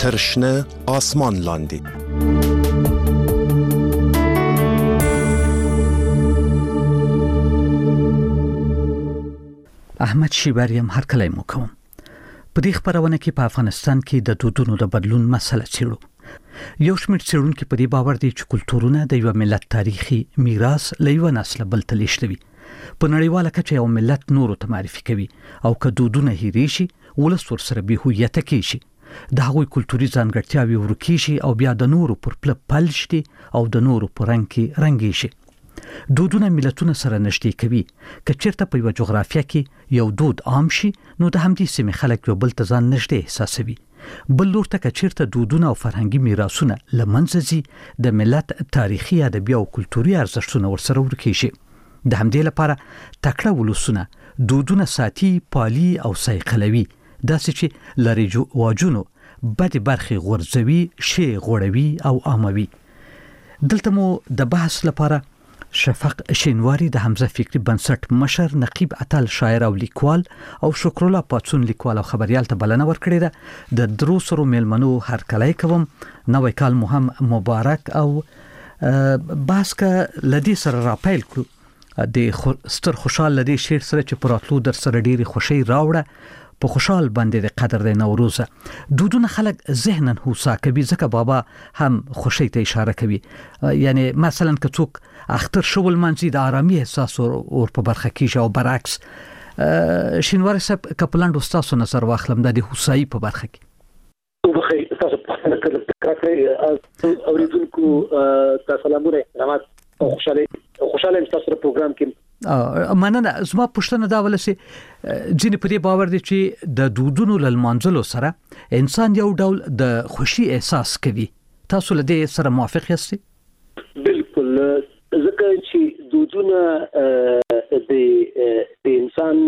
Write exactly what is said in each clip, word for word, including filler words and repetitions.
ترشنه آسمان لاندې. احمد شیبریم هر کله مو کوم. په دې خبرونه کې په افغانستان کې د دودونو د بدلون مسله څیړو. یو شمېر څېړونکي په دې باور دي چې کلتورونه د یو ملت تاریخي میراث له یو نسل بل ته لیږدوي. په نړیواله کچه یو ملت نورو ته معرفي کوي او که دودونه هېرې شي ولس ورسره بې هویته کېږي. د هغوی کلتوري ځانګړتیاوې ورکې شي او بیا د نورو پر پله پل شي او د نورو په رنګ کې رنګې شي. دودونه ملتونه سره نږدې کوي. که چېرته په یوه جغرافیه کې یو دود عام شي نو د همدې سیمې خلک یو بل ته ځان نږدې احساسوي. بل لور ته که چېرته دودونه او فرهنګي میراثونه له منځه ځي د ملت تاریخي ادبي او کلتوري ارزښتونه ورسره ورکې شي. د همدې لپاره تکړه ولسونه دودونه ساتي، پالي او سایقلوي، داسې چې له رواجونو بدې برخې غورځوي، شی غوړوي او عاموي. دلته مو د بحث لپاره شفق شینواری د حمزه فکری بنسټ مشر، نقیب اتل شاعر او لیکوال او شکر الله پاتون لیکوال او خبريال ته بلنه ورکړې ده. د درو سرو میلمنو هر کله کوم نوې کال مو هم مبارک او بحث کا لدی سره را پیل کړو. د ستر خوشحال لدی شعر سره چې پراتلو در سره ډیری خوشي راوړه. په خوشحال باندې د قدر د نوروز دودونه خلک ذهنن هوسا کوي، ځکه بابا هم خوشي ته اشاره کوي. یعنی مثلا که څوک اختر شول منځي د آرامي احساس اور په برخه کې او برعکس. شینواری صاحب کپلند استاد نظر واخلم د هوساي په برخه کې. بخیر تاسو په خپل کړه اوریدونکو تاسو سلامونه رحمت او خوشاله خوشاله تاسو پروګرام کې مننه. زما پوښتنه دا ولسي ځینې په دې باور دي چې د دودونو له منځلو سره انسان یو ډول د خوشي احساس کوي. تاسو له دې سره موافق یاست؟ بالکل، ځکه چې دودونه د انسان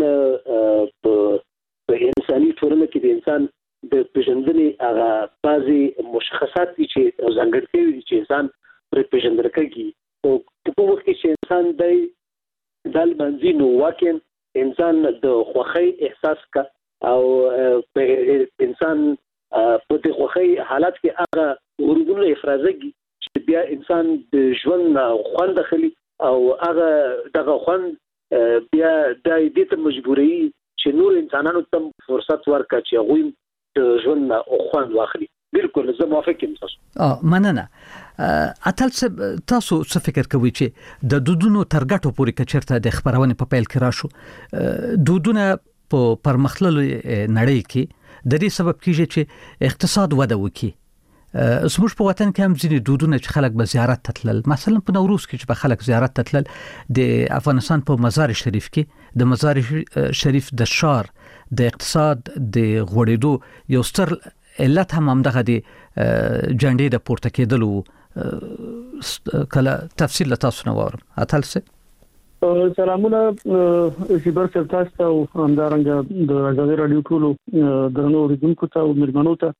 په انساني ټولنه کې د انسان د پیژندنې هغه بعضي مشخصات دي چې ځانګړتیاوې دي چې انسان پر پیژندل کوي. او په وخت کې چې انسان د دل منځي نو واکن انسان د خوخي احساس کا او انسان په دې خوخي حالت کې هغه ورودونه افرازږي چې بیا انسان د ژوند خوند خلی او هغه دغه خوند بیا د دې ته مجبوري چې نور انسانانو ته فرصت ورکړي چې هغه د ژوند خوند واخلي. بالکل زه موافق یم تاسو. اه مننه. اتل تاسو څه فکر کوئ چې د دودونو ترګټو پورې کچرته د خبرونه په پیل کې راشو؟ دودونه په پرمختللو نړۍ کې د دې سبب کیږي چې اقتصاد وده وکړي. زموږ په وطن کې هم ځینې دودونه چې خلک به زیارت تتلل، مثلا په نوروز کې چې به خلک زیارت تتلل، د افغانستان په مزار شریف کې د مزار شریف د شار د اقتصاد د غوړېدو یو ستر علت هم همدغه د جنډې د پورته کېدلو. کله تفصیل له تاسو نه واورم. اتل څه سلامونه شیبر صاحب تاسو ته او همدارنګه د ازادي رادیو ټولو درنو اوریدونکو ته او مېلمنو ته.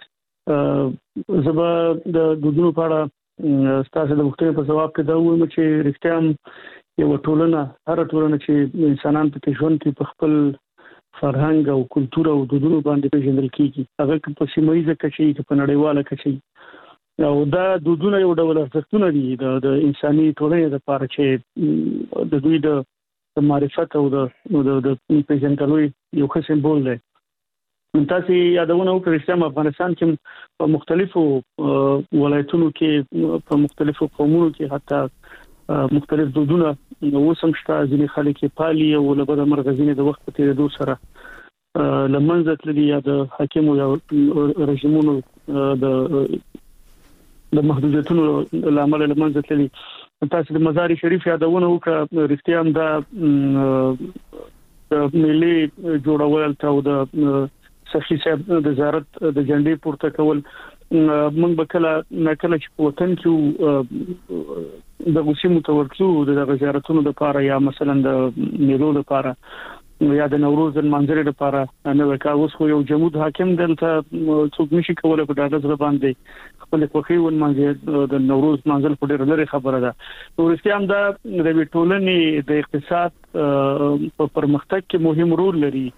زه به د دودونو په اړه ستاسو د وختونو په جواب کې دا وایم چې رښتیا یو ټولنه هر ټولنه چې انسانان په ژوند کې په خپل فرهنګ او کلتور او دودونو باندې پیژندل کیږي، هغه په سیمایي کچه کې په نړیواله کچه او دا دودونه یو ډول ارزښتونه دي د انساني ټولنې لپاره چې د دوی د معرفت او د پیژندلو یو ښه سمبول دی. تاسو یادونه وکړئ چې افغانستان کې په مختلفو ولایتونو کې په مختلفو قومونو کې حتی مختلف دودونه وسم شته. ځینې خلک پالي او لبد مرغزینه د وخت په تیریدو سره لمنځه تللي یا د حاکمو یا رژیمونو د د محدودیتونو لامل لمنځه تللي. تاسو د مزار شریف یادونه وکړه، رښتیا هم دا د ملي جوړول او د سخی صاحب د زیارت د جنډې پورته کول موږ به کله نکله چې په وطن کې د غوسی متورتلو د زیارتونو لپاره یا مثلا د میلو لپاره یا د نوروز منځري لپاره نو کاوس خو یو جمود حاکم دلته څوک نشي کولای په ډاډه ځل باندې خپل خوخي ون منځ د نوروز منځل په ډېر لري خبره ده. نو رښتیا هم دا د ټولنې د اقتصاد په پرمختګ کې مهم رول لري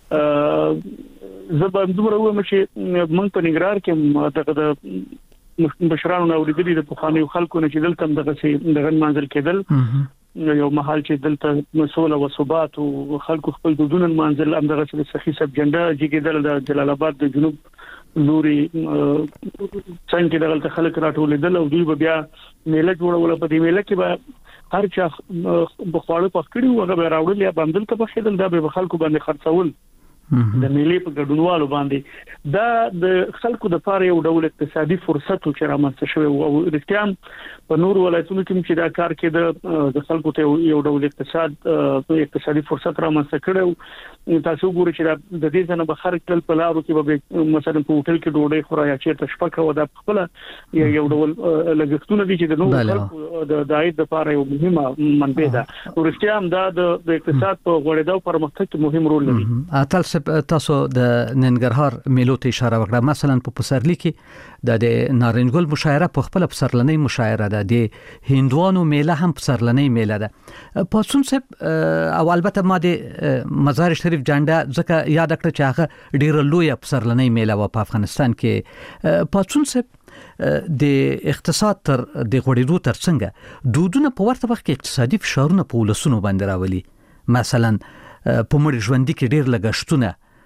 زبر دومره وایم چې موږ په نګرهار کې دغه د بشرانو اوریدلي د پخوانیو خلکو نه چې دلته دغه سي دغه منځل کېدل یو محل چې دلته مسول او ثبات او خلکو خپل دودونه منځل هم دغه د سخی سب جنډا جګیدل د جلال آباد د جنوب لوري څنګه دغه خلک راټولېدل او دوی بیا میله جوړول په دې میله کې به هر چا بخواړه پخکړي او هغه راوړل یا باندې ته بخیدل دا به خلکو باندې خرڅول د ملي په ګډونوالو باندې دا د خلکو د پاره یو ډول اقتصادي فرصت چې رامنځته شوی او رښتیا په نور ولایتونو کې چې دا کار کې د خلکو ته یو ډول اقتصاد اقتصادي فرصت رامنځته کړو تاسو ګورئ چې د دې ځنه به خرج کل په لارو کې به مثلا په هوټل کې ډوډۍ خورا یا چیرته شپه کوي دا خپل یو ډول لګښتونه دي چې د نور خلکو د عاید لپاره یو مهمه منبع ده او رښتیا دا د اقتصاد په غوړېدو پرمختګ کې مهم رول لري. تاسو د ننګرهار میلو ته اشاره وکړه، مثلا په پسرلی کې د نارنجګل مشاعره په خپل پسرلنۍ مشاعره ده، د هندوانو میله هم پسرلنۍ میله ده. پاتون صاحب او البته ما د مزار شریف جانډا ځکه یاد کړ چې هغه ډیره لوی پسرلنۍ میله و په افغانستان کې. پاتون صاحب د اقتصاد تر د غوړېدو تر څنګه دودونه په ورته وخت کې اقتصادي فشارونه په ولسونو باندې راولي، مثلا په مړ ژوندۍ کې ډیر لګښتونه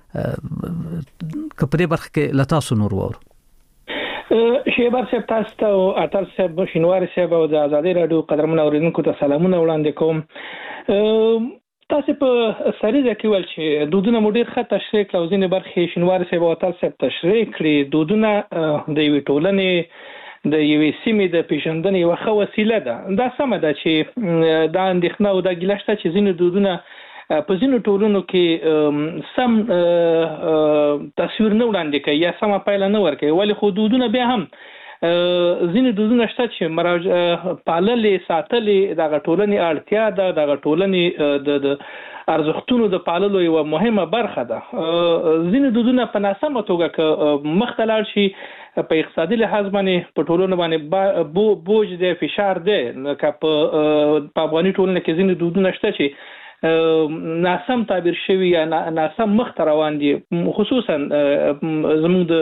کپړې برخه کې لتاسو نور وور شیبر صاحب تاسو ته او اتل صاحب شینواری صاحب او د آزادۍ رادیو قدرمن اوریدونکو ته سلامونه وړاندې کوم. تاسو په سریزه کې ول چې دودونه مډیر خط تشریح کړو، ځینې برخې شینواری صاحب او اتل صاحب تشریح کړي. دودونه د یوې ټولنې د یوې سیمې د پیژندنې یو ښه وسیله ده. دا سمه ده چې دا اندېښنه او دا ګیله شته چې ځینې دودونه په ځینو ټولنو کې سم تصویر نه وړاندې کوي یا سم پایله نه ورکوي، ولی خو دودونه بیا هم ځینې دودونه شته چې مراجع پاللې ساتلې دغه ټولنې اړتیا ده، دغه ټولنې د ارزښتونو د پاللو یو مهمه برخه ده. ځینې دودونه په ناسمه توګه مخ ته لاړ شي په اقتصادي لحاظ باندې په ټولنه باندې بوج دی، فشار دی. لکه په افغاني ټولنه کې ځینې دودونه شته چې ناسم تعبیر شوی یا ناسم مخ ته روان دي، خصوصا زموږ د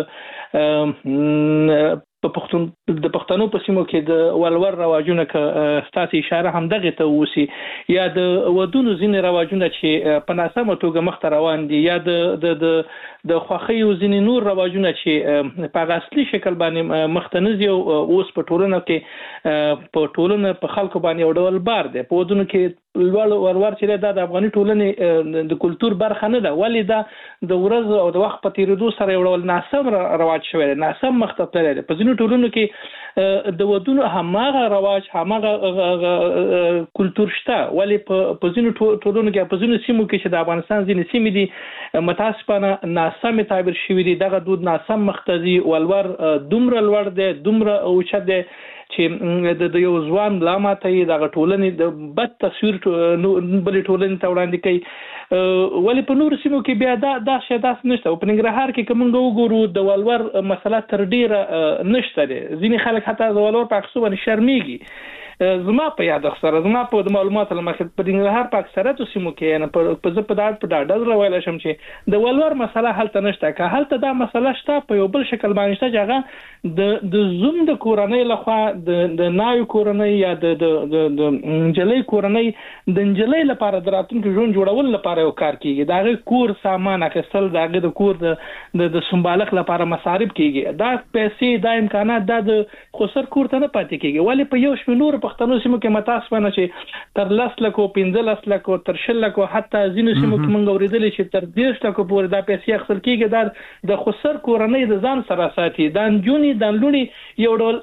په پښتون د پښتنو په سیمو کې د ولور رواجونه ک ستاسو اشاره هم دغه ته وسی یا د ودونو ځینې رواجونه چې په ناسمه توګه مخ ته روان دي یا د د د خوخي او ځینې نور رواجونه چې په اصلي شکل باندې مخ ته نزي او اوس په ټولنه کې په ټولنه په خلکو باندې یو ډول بار دی. په ودونو کې لوړ ورور چې دا د افغاني ټولنې د کلچر برخه نه ده، ولی دا د ورځ او د وخت په تیریدو سره یو ډول ناسم رواج شوی دی، ناسم مخ ته تللی دی. په ځینو ټولنو کې د ودونو هماغه رواج هماغه کلچر شته، ولی په ځینو ټولنو کې په ځینو سیمو کې چې د افغانستان ځینې سیمې دي متاسفانه ناسم تعبیر شوی دی، دغه دود ناسم مخ ته ځي، ولور دومره لوړ دی، دومره اوچت دی چې د یو ځوان لامته یې دغه ټولنې د بد تصویر بلې ټولنې ته وړاندې کوي. ولی په نورو سیمو کې بیا دا دا شی داسې نشته. په ننګرهار کې که موږ وګورو د ولور مسله تر ډیره نشته دی، ځینې خلک حتی د ولور په اخیستو باندې شرمېږي. زما په یاد سره زما په معلوماتو لمخې په ننګرهار په اکثریتو سیمو کې نه په زه په ډاډ په ډاډ ویلی شم چې د ولور مسله هلته نشته. که هلته دا مسله شته په یو بل شکل باندې شته چې هغه د د زوم د کورنۍ لخوا د د نایو کورنۍ یا د د د نجلۍ کورنۍ د نجلۍ لپاره د راتلونکي ژوند جوړول لپاره یو کار کیږي، د هغې کور سامان اخیستل، د هغې د کور د د سمبالښت لپاره مصارف کیږي. دا پیسې دا امکانات دا د خسر کور ته نه پاتې کیږي. ولی په یو شمېر نورو پښتنو سیمو کې متاسفانه چې تر لس لکو پنځلس لکو تر شل لکو حتی ځینو سیمو کې موږ اورېدلي چې تر دېرش لکو پورې دا پیسې اخیستل کیږي. دا د خسر کورنۍ د ځان سره ساتي، دا نجونې دا لوڼې یو ډول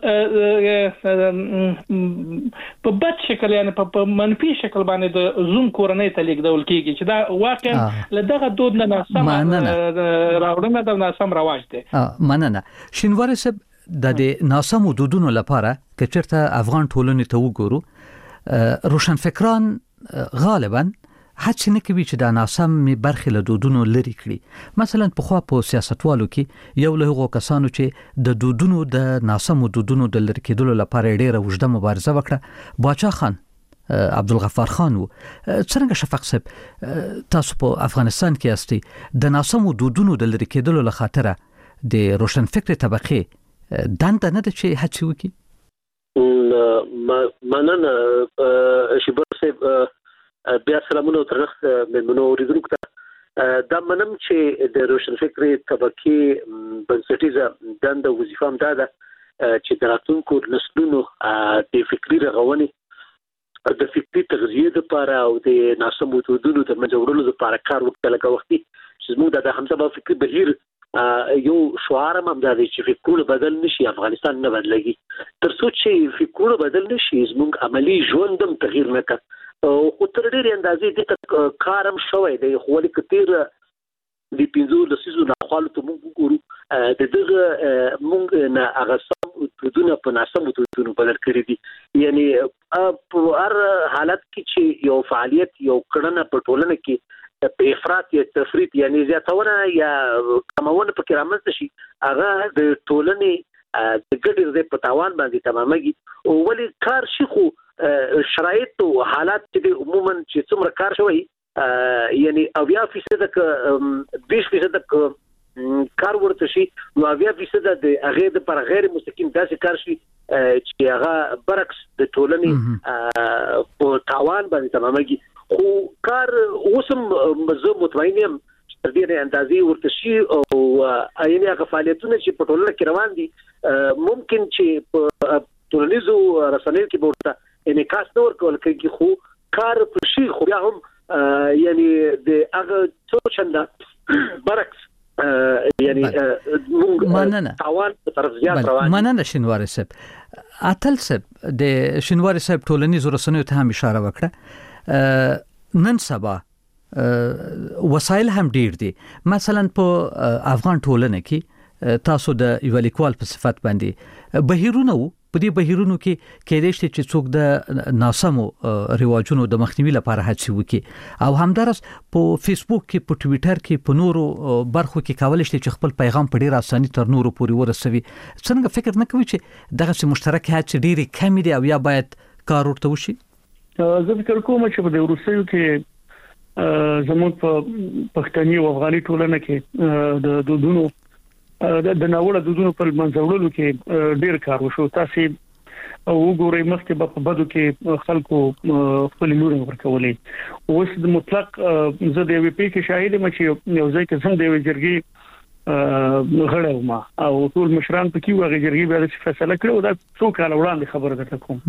په بد شکل یعنې په منفي شکل باندې د زوم کورنۍ ته لیږدول کیږي چې دا واقعا له دغه دود نه ناسم راوړنه ده، ناسم رواج دی. مننه. شینواری صاحب د ناسم دودونو لپاره که چېرته افغان ټولنې ته وګورو، روشنفکران غالبا هڅه نه کوي چې دا ناسم برخې له دودونو لرې کړي. مثلا پخوا په سیاستوالو کې یو له هغو کسانو چې د دودونو د ناسمو دودونو د لرې کېدلو لپاره ډېره اوږده مبارزه وکړه باچا خان عبدالغفار خان و څنګه شفق صاحب تاسو په افغانستان کې یاستئ د ناسمو دودونو د لرې کېدلو له خاطره د روشنفکر طبقې دنده نه ده چې هڅې وکړي؟ مننه شیبر صاحب، بیا سلامونه ترخت مېلمنو اوریدونکو ته. دا منم چې د روشنفکر طبقې بنسټیزه دنده وظیفه هم دا ده چې د راتلونکو نسلونو د فکري رغونې د فکري تغذیې لپاره او د ناسمو دودونو د منځه وړلو لپاره کار وکړي. لکه وختي چې موږ د همدا فکري بهیر یو شعار هم دا دی چې فکرونه بدل نشي، افغانستان نه بدلږي. تر څو چې فکرونه بدل نشي زموږ عملی ژوند هم تغیر نه کوي. خو تر ډېرې اندازې د کار هم شوی دی، خو ولې کتیر د پنځو لسیزو ناخوالو ته موږ وګورو د دغه موږ نه هغه سم دودونه په ناسمو دودونو بدل کړي دي. یعنی په هر حالت کې چې یو فعالیت یو کړنه په ټولنه کې په افراط یا تفریط یعنی زیاتونه یا کمونه په کرامت شي، هغه د ټولنې د ګډې په تاوان باندې تمامېږي. او ولې کار شي خو شرایط او حالات چې عموما چې څومره کار شوی یعنی اویا فیصد ک بیس فیصد ک کار ورته شي، نو اویا فیصد د هغه د پر غیر مستقیم داسې کار شي چې هغه برعکس د ټولنې په تاوان باندې تمامېږي. خو کار اوسم زه مطمئن یم تر دې اندازې ورته شي او یعنی هغه فعالیتونه چې په ټولنه کې روان دي ممکن چې په ټولنیزو رسنیو کې ورته انعکاس نه ورکول کېږي، خو کار په شي خو بیا هم یعنی د هغه څو چنده برعکس یعنی مننه تاوان په طرف زیات روان. مننه شینواری صاحب. اتل صاحب د شینواری صاحب ټولنیزو رسنیو ته هم اشاره وکړه. نن سبا وسایل هم ډیر دي. مثلا په افغان ټولنه کې تاسو د یو لیکوال په صفت باندې بهیرونه وو، په دې بهیرونو کې کېدای شي چې څوک د ناسمو رواجونو د مخنیوي لپاره هڅه وکړي، او همدارس په فیسبوک کې، په ټویټر کې، په نورو برخو کې کولای شي چې خپل پیغام په ډیر اساني تر نورو پورې ورسوي. څنګه فکر نه کوي چې دغه مشترک هڅې ډېرې کمې دي او یا باید کار ورته وشي؟ زه فکر کوم چې په وروستیو کې زموږ په پښتني او افغاني ټولنه کې د دودونو د ناوړه دودونو په منځوړلو کې ډیر کار وشو. تاسو وګورئ مخکې په بدو کې خلکو خپل لوري ورکولې، اوس د مطلق زه د وی پی کې شاهد یم چې یو ځای کې څنګه د ویجرګي غړو ما او ټول مشران په کې وغه جرګي به فیصله کړو. دا څو کال وړاندې خبره درته کوم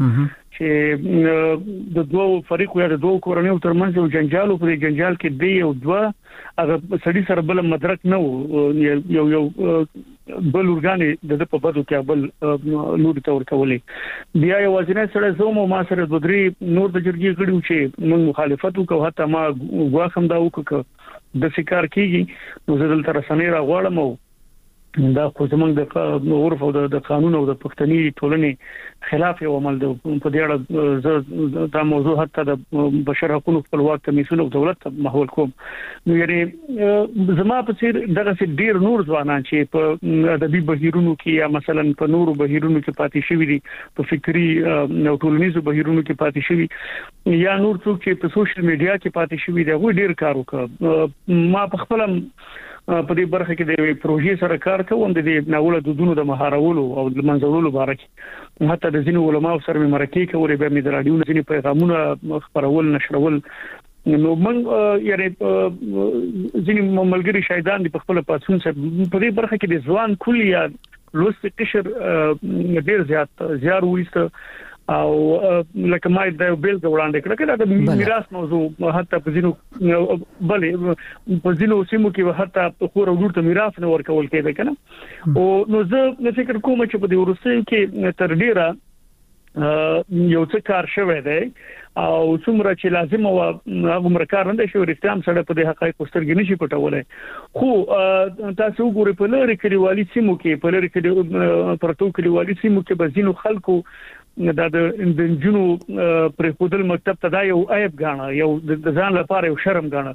چې د دوه فریقو یا د دوه کورنیو ترمنځ یو جنجال او په جنجال کې دی او دوه هغه سړي سره بل مدرک نه یو یو بل ورګانې د په بدو کې بل لور ته ورکولې. بیا یو ځینې سره زوم او ما سره د درې نور د جرګي غړي چې موږ مخالفت وکړو، حتی ما غواخم دا وکړو د سکار کیږي. نو زه دلته رسنۍ راغواړم او دا خو زمونږ د عرف او د قانون او د پښتني ټولنې خلاف یو عمل دی. په دې اړه دا موضوع حتی د بشر حقوقو خپلواک کمیسیون او دولت ته محول کوم. نو یعنی زما په څیر دغه ډیر نور ځوانان چې په ادبي بهیرونو کې یا مثلا په نورو بهیرونو کې پاتې شوي دي، په فکری او ټولنیزو بهیرونو کې پاتې شوي، یا نور څوک چې په سوشل میډیا کې پاتې شوي دي، هغه ډیر کار وکړ. ما په خپل په دې برخه کې د پروژې سره کار کوم، د دې ناوړه دودونو د مهارولو او د منځورولو باره کې حتی د ځینو علماو سره مې مرکې کولې، به مې د رادیو ځینې پیغامونه خپرول نشرول. نو موږ یعنی ځینې ملګري شاهدان دي په خپل پاتون سره په دې برخه کې د ځوان کلی یا لوست قشر ډیر زیات زیار وېست او لکه ما د بیل وړاندې کړه کله د میراث موضوع حتی په ځینو بلې په ځینو سیمو کې حتی خور او لور ته میراث نه ورکول کېده کنه. او نو زه فکر کوم چې په دې ورسې کې تر ډیره یو څه کار شوی دی او څومره چې لازم او هغه کار نه شي ورستام سره په دې حقایق سترګې نشي پټولای. خو تاسو وګورئ په لری کلیوالي سیمو کې په لری کې پرتو کلیوالي سیمو کې بزینو خلکو دا د جنو پر خودل مکتب ته دا یو عیب غاڼه، یو د ځان لپاره یو شرم غاڼه.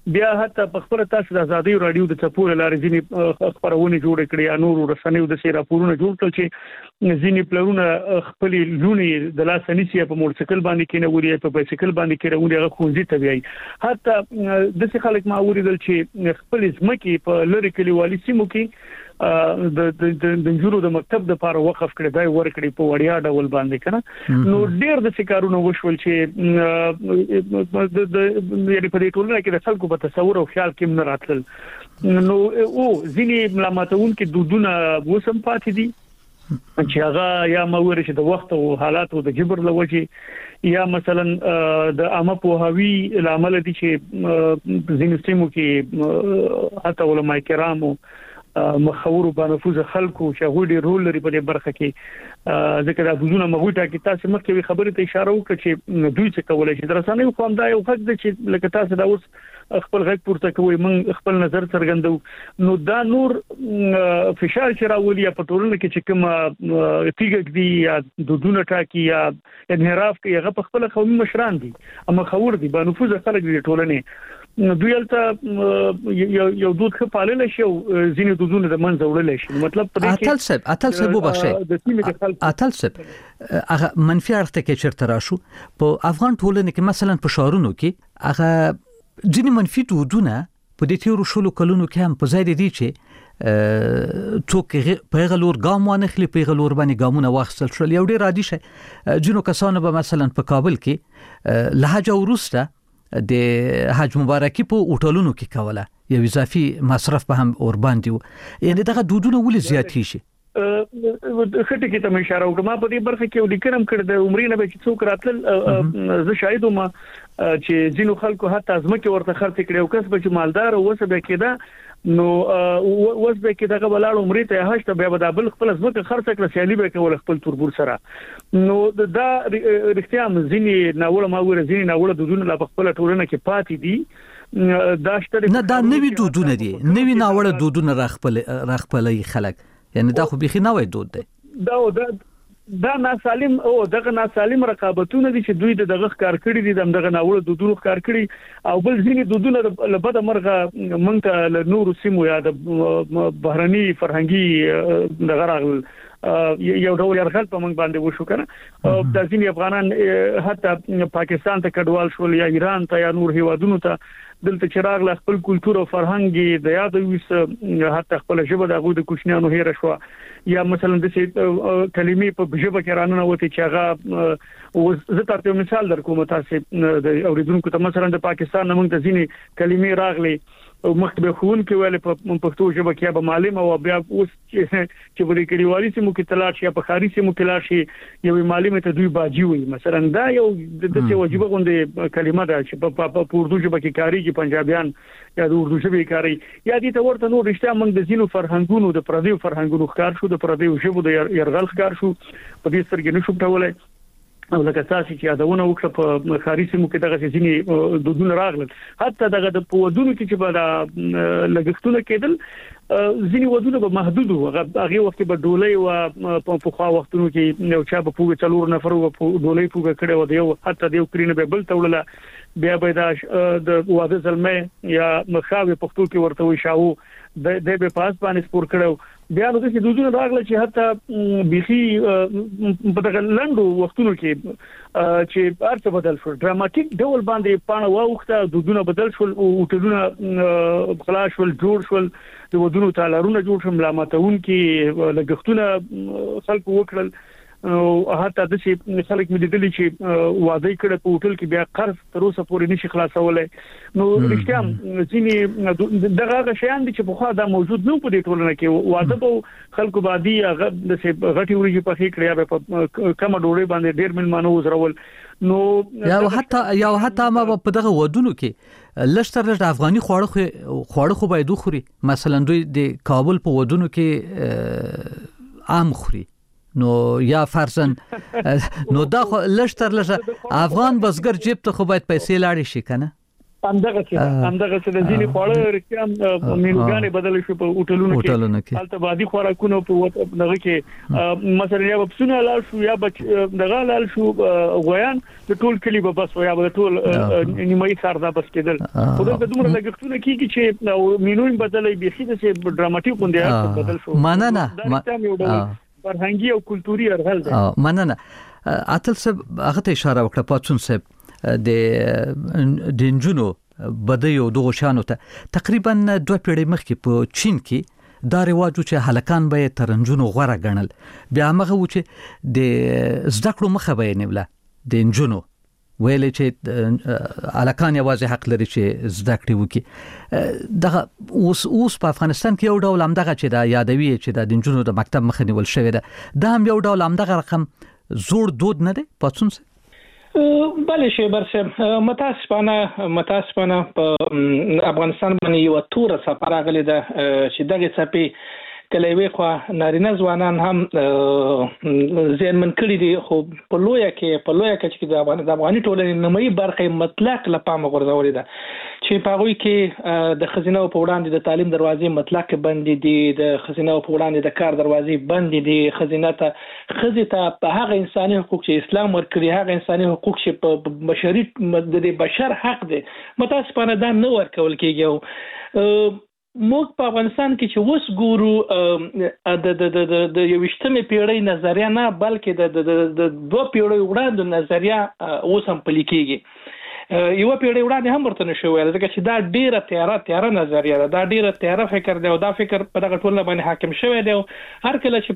بیا حتی په خبره تاسو د ازادي رادیو د چپول لارې ځینې خبرونه جوړ کړي یا نور رسنیو د سي راپورونه جوړ کړل چې ځینې پلرونه خپل لونی د لاسنیسي په موټرسایکل باندې کې نه وری په بایسکل باندې کې راوړي هغه خونځي ته وی حتی د څه خلک ما وریدل چې خپل ځمکې په لری کلیوالي سیمو کې د د د جوړو د مکتب د لپاره وقف کړی دی ورکړي په وړیا ډول باندې کنه نو ډېر د سکارونو وشول چې د د یعنی په دې ټولنه کې د خلکو په تصور او خیال کې نه راتل نو او ځینې ملامتون کې دودونه وسم پاتې دي چې هغه یا موري چې د وخت او حالاتو د جبر لوجه یا مثلا د عامه پوهاوی العمل دي چې ځینې سیمو کې حتی علماء کرامو مخاور بنفوذ خلکو چې غوډي رول لري په دې برخه کې ځکه دا بوزونه مغوټه کې تاسو مخکې خبرې ته اشاره وکړه چې دوی څه کولای شي درسانه یو کوم دا یو حق دی چې لکه تاسو دا اوس خپل غږ پورته کوي من خپل نظر څرګندو نو دا نور فشار چې راولي په ټولنه کې چې کوم تیګ دی یا دودونه ټاکي یا انحراف کوي هغه په خپل قومي مشران دي اما خور دي بنفوذ خلک دي ټولنه دوی البته یو دود ښه پالل شي او ځینې دودونه د منځ وړل شي مطلب په دې کې اتل صاحب اتل صاحب وبخښه اتل صاحب هغه منفي اړخ ته کې چرته راشو په افغان ټولنه کې مثلا په شهرونو کې هغه ځینې منفي دودونه په دې تیرو شلو کلونو کې هم په ځای دي چې څوک په غلور ګام وانخلي په غلور باندې ګامونه واخیستل شول یو ډیر عادي شي جنو کسانو به مثلا په کابل کې لهجه ورسته د حج مبارکي په هوټلونو کې کوله یو اضافي مصرف به هم اور باندې یعنی دغه دودونه ولې زیات شي خټه کې ته اشاره وکړم په دې برخه کې ولیکم کړ د عمرې نه به چې څوک راتل زه شاهد وم چې ځینو خلکو حتی ازمکه ورته خرڅ کړي او کس به چې مالدار اوسه به کېده نو اوس به کې دغه ولاړ عمرې ته هشته بیا به د بل خپل ازمکه خرڅ کړه سیالي به کول خپل تربور سره نو دا رښتیا ځینې ناوړه ما ور ځینې ناوړه دودونه لا خپل ټولنه کې پاتې دي دا شته نه دا نوی دودونه دي نوی ناوړه دودونه راخپل راخپلې خلک یعنی دا خو بيخي نه وای دود دی دا دا دا ناسالم او دغه ناسالم رقابتونه دي چې دوی دغه ښکار کړی دي دغه ناوړه دودونه ښکار کړی او بل ځینې دودونه له بده مرغه مونږ ته له نور سیمو یا د بهرني فرهنګي دغه راغل یو ډول يرغل په موږ باندې وشو کنه د ځینې افغانان حتی پاکستان ته کډوال شول یا ایران ته یا نور هیوادونو ته دلته چراغ له خپل کلچر او فرهنګي د یاد ویس حتی خپل ژبه د غو د کوشنیانو هیر شو یا مثلا د کلمې په ژبه کې رانه وته چې هغه زه تاسو مثال درکوم تاسو د اوریدونکو ته مثلا د پاکستان موږ د ځینې کلمې راغلي او مخکې خون کې ویل په پښتو ژبه کې به معلم او بیا اوس چې په کلیوالي سیمو کې تلاش یا په خاري سیمو کې لاشي یو معلم ته دوی باجی وي مثلا دا یو د څه واجب غونډه کلمه ده چې په اردو ژبه کې کاری کې پنجابیان یا د اردو ژبه کاری یا دې ته ورته نو رښتیا موږ د زینو فرهنګونو د پردیو فرهنګونو ښکار شو د پردیو ژبو د يرغل ښکار شو په دې سترګې نشو ټولای او لکه تاسو چې یادونه وکړه په خاري سیمو کې دغه ځینې دودونه راغلل حتی دغه د پودونو کې چې به لګښتونه کېدل ځینې ودونه به محدود وو هغه وخت به ډولۍ او په خوا وختونو کې یو چا په پوګه څلور نفر وو په ډولۍ پوګه کړي و دی حتی د یو کرینه به بل تولله بیا به د واده زلمه یا مخاوي پښتو کې ورته وي شاو د د په پاس باندې سپور کړو بیا نو چې دودونه راغله چې حتی بيخي په دغه لندو وختونو کې چې ارته بدل شو ډراماتیک ډول باندې پانه واوخته دودونه بدل شول او ټولونه خلاص شول جوړ شول د ودونو تالارونه جوړ شول ملامتون کې لګښتونه خلک وکړل او حتی د چې خلک مې دي چې واده کړه په هوټل کې بیا قرض تر اوسه پورې نشي خلاصولای نو رښتیا ځینې دغه شیان دي چې په خوا دا موجود نه په دې ټولنه کې واده په خلکو باندې هغه د غټي وريږي په خې کړیا په کوم ډوړې باندې ډېر ملمانو وزرول نو یا حتی یا حتی ما په دغه ودونو کې لشتر لشت افغاني خواړه خواړه خو باید خوري مثلا دوی د کابل په ودونو کې عام خوري نو یا فرضاً نو دا لشتر لشت افغان بزګر جیب ته خو باید پیسې لاړې شي کنه همدغه څه همدغه څه د ځینې خواړه رښتیا مینوګانې بدل شو په هوټلونو کې حالت بادي خوراکونو په دغه کې مثلا یا بسونه لال شو یا دغه لال شو غویان د ټول کلی په بس یا د ټول نیمه ساردا بس کېدل خو دا دومره لګښتونه کیږي چې مینویم بدلې به خېده چې ډراماټیک غونډه بدل شو مننه فرهنګي او کلتوري ارغل دی مننه اتل سب هغه ته اشاره وکړه پاتون سب د دنجونو بدیو دغه شانو ته تقریبا دوه پیړۍ مخکې په چین کې دا رواج چې هلکان به ترنجونو غوړه ګڼل بیا هغه و چې د زده کړو مخه به نیوله د انجونو ویلې چې هلکان یوازې حق لري چې زده کړې وکړي دغه اوس اوس په افغانستان کې یو ډول همدغه چې دا یادوي چې د انجونو د مکتب مخه نیول شوی ده دا هم یو ډول همدغه رقم زوړ دود نه دی پاتون سه بله شیبر صاحب متاسفانه متاسفانه په افغانستان باندې یو تور سفر راغلی ده چې دغه څپې کله وی خو نارینه ځوانان هم زیانمن کړي دي خو په لویه کې په لویه کې چې د افغاني ټولنې نیمایي برخه مطلق له پامه غورځولې ده چې په هغوی کې د خزینه په وړاندې د تعلیم دروازې مطلق بند دي د خزینه په وړاندې د کار دروازې بند دي خزینه ته خزې ته په هغه انساني حقوق چې اسلام ورکړي هغه انساني حقوق چې په بشري د بشر حق دي متاسفانه دا نه ورکول کېږي موږ په افغانستان کې چې اوس ګورو د د د د یوشتمې پیړۍ نظریه نه بلکې د د د دوه پیړۍ وړاندې نظریه اوس هم پلي کېږي یو پیړۍ وړاندې هم ورته نشو ویل ځکه چې دا ډیره تیاره تیاره نظریه ده دا ډیره تیاره فکر دی او دا فکر په دغه ټولنه باندې حاکم شوی دی هر کله چې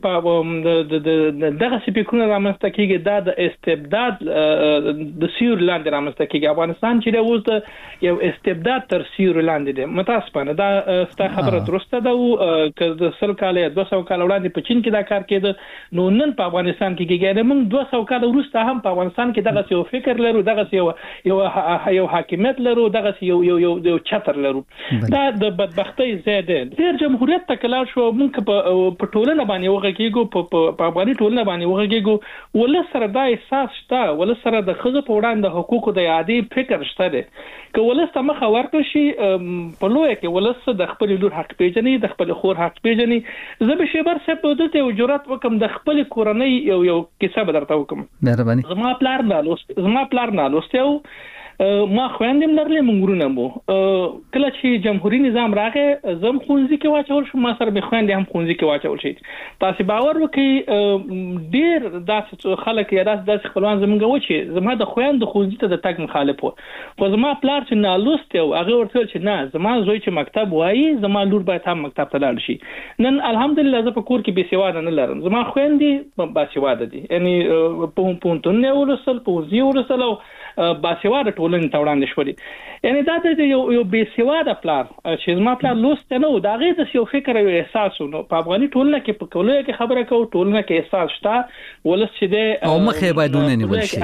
په دغه سپیکونه رامنځته کېږي دا د استبداد د سیور لاندې رامنځته کېږي افغانستان چې د اوس د یو استبداد تر سیور لاندې دی متاسفانه دا ستا خبره درسته ده او که د سل کاله دوه سوه کاله وړاندې په چین کې دا کار کېده نو نن په افغانستان کې کېږي موږ دوه سوه کاله وروسته هم په افغانستان کې دغه یو فکر لرو دغه یو یو یو حاکمیت لرو دغه یو یو یو چتر لرو دا د بدبختی زیاده ډیر جمهوریت تکلار شو موږ په ټولنه باندې وغږیږو په افغاني ټولنه باندې وغږیږو ول سره دا احساس شته ول سره د خزو په وړاندې حقوقو د عادي فکر شته دی که ولسته مخه ورکړ شي په لوی کې ولسته د خپل لور حق پیژني د خپل خور حق پیژني زه به شیبر صاحب دلته یو جرأت وکم د خپل کورنۍ یو یو کیسه به درته وکم مهرباني زما پلار نه لوست زما پلار نه لوستیو ما خويندم لرلې مونږونه مو کله چې جمهوریت نظام راغی زم خونځي کې واچول شو ما سره به خويندې هم خونځي کې واچول شي تاسو باور وکړئ ډیر داسې خلک یا داسې خپلوان زمونږ و چې زما د خويند خونځي ته د تګ مخالف وو خو زما پلار چې نه لوست او هغه ورته چې نه زما زوی چې مکتب وایي زما لور باید هم مکتب ته لاړ شي نن الحمدلله زه په کور کې بې سواده نه لرم زما خويندې باسواده دي یعنی په پونتون نه ورسل په زی ورسل باسواده ټولنې ته وړاندې شولې یعنی دا د یو یو بې سواده پلار چې زما پلار لوست نه و دا غي د یو فکر او احساس نو په افغاني ټولنه کې په کولو کې خبره کوو ټولنه کې احساس شته ولس چې د او مخه باید نه نیول شي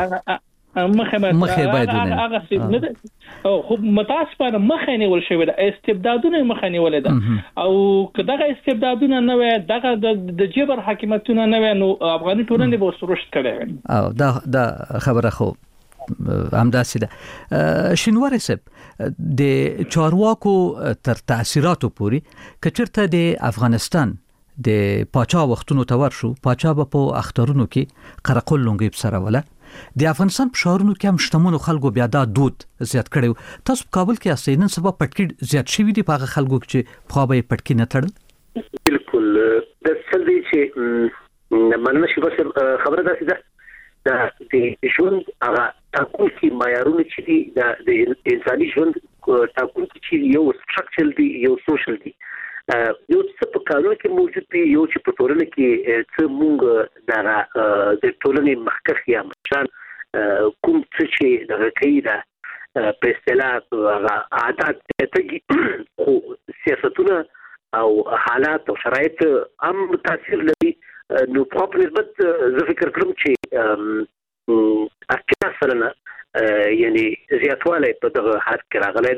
مخه باید نه او خو متاسفانه مخه نیول شوی دا استبدادونه مخه نیول ده او کداغه استبدادونه نه وي دغه د جبر حکومتونه نه وي نو افغاني ټولنه به سروشت کړي او دا دا خبره خو همداسې ده شینواری صاحب د چارواکو تر تاثیراتو پوري کچرته د افغانستان د پاچا وختونو ته ورشو پاچا به په اخترونو کې قرقل لونګي بسره ولا د افغانستان په شهرونو کې هم شتمنو خلکو بیا دا دود زیات کړي تاسو په کابل کې اساساً نن سبا پټکی زیات شوی دی په خلکو چې په به پټکی نه تړل بالکل د څه چې مننه شي بس خبره ده دا د ژوند هغه تاکو کې معیارونه چې دي د انساني ژوند تاکو چې یو سټرکچر دی یو سوشل دی یو څه په قانون کې موجود دی یو چې په ټولنه کې څه مونږ دا د ټولنې مخکخ یا مشان کوم څه چې د کوي دا په اصطلاح عادت ته خو سیاستونه او حالات او شرایط هم تاثیر لري نو په نسبت زه فکر کوم چې اکثر سره یعنی زیاتواله په دغه حالت کې راغلی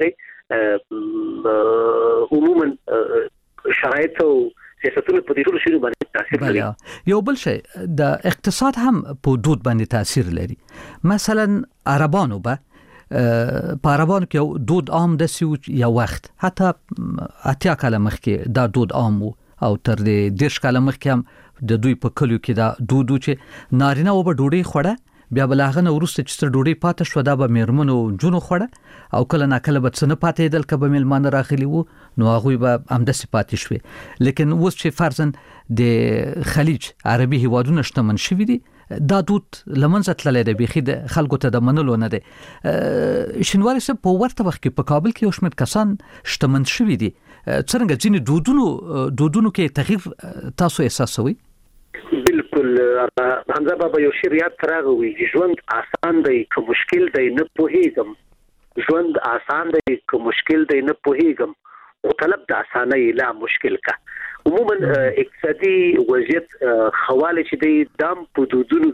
دی عموما شرایط او سیاستونه په دې ټول شی باندې تاثیر لري یو بل شی د اقتصاد هم په دود باندې تاثیر لري مثلا عربانو به په عربانو کې دود عام د سیو یو وخت حتی اتیا کاله مخکې دا دود عام وو او تر دې دیش کاله مخکې هم د دوی په کلیو کې دا دود چې نارینه و به ډوډۍ خوړه بیا بلاغه نو ورسته چې ډوډۍ پاتې شو دا به میرمنو جنو خوړه او کله ناکله به څنګه پاتې دل کبه ملمان راغلی وو نو هغه به امدسي پاتې شوي لیکن اوس چې فرضاً د خلیج عربي هیوادونو شتمن شوي دي دا دود لمنځه تللی دی بيخي د خلکو ته د منلو نه دی. شینواري صاحب په ورته وخت کې په کابل کې یو شمېر کسان شتمن شوي دي څنګه ځینې دودونو دودونو کې تغییر تاسو احساسوي؟ بالکل حمزه بابا یو شریعت راغوي ژوند آسان دی که مشکل دی نه پوهیږم ژوند آسان دی که مشکل دی نه پوهیږم او طلب د اسانۍ لا مشکل کا عموما اقتصادي وضعیت خواله چې د دام په دودونو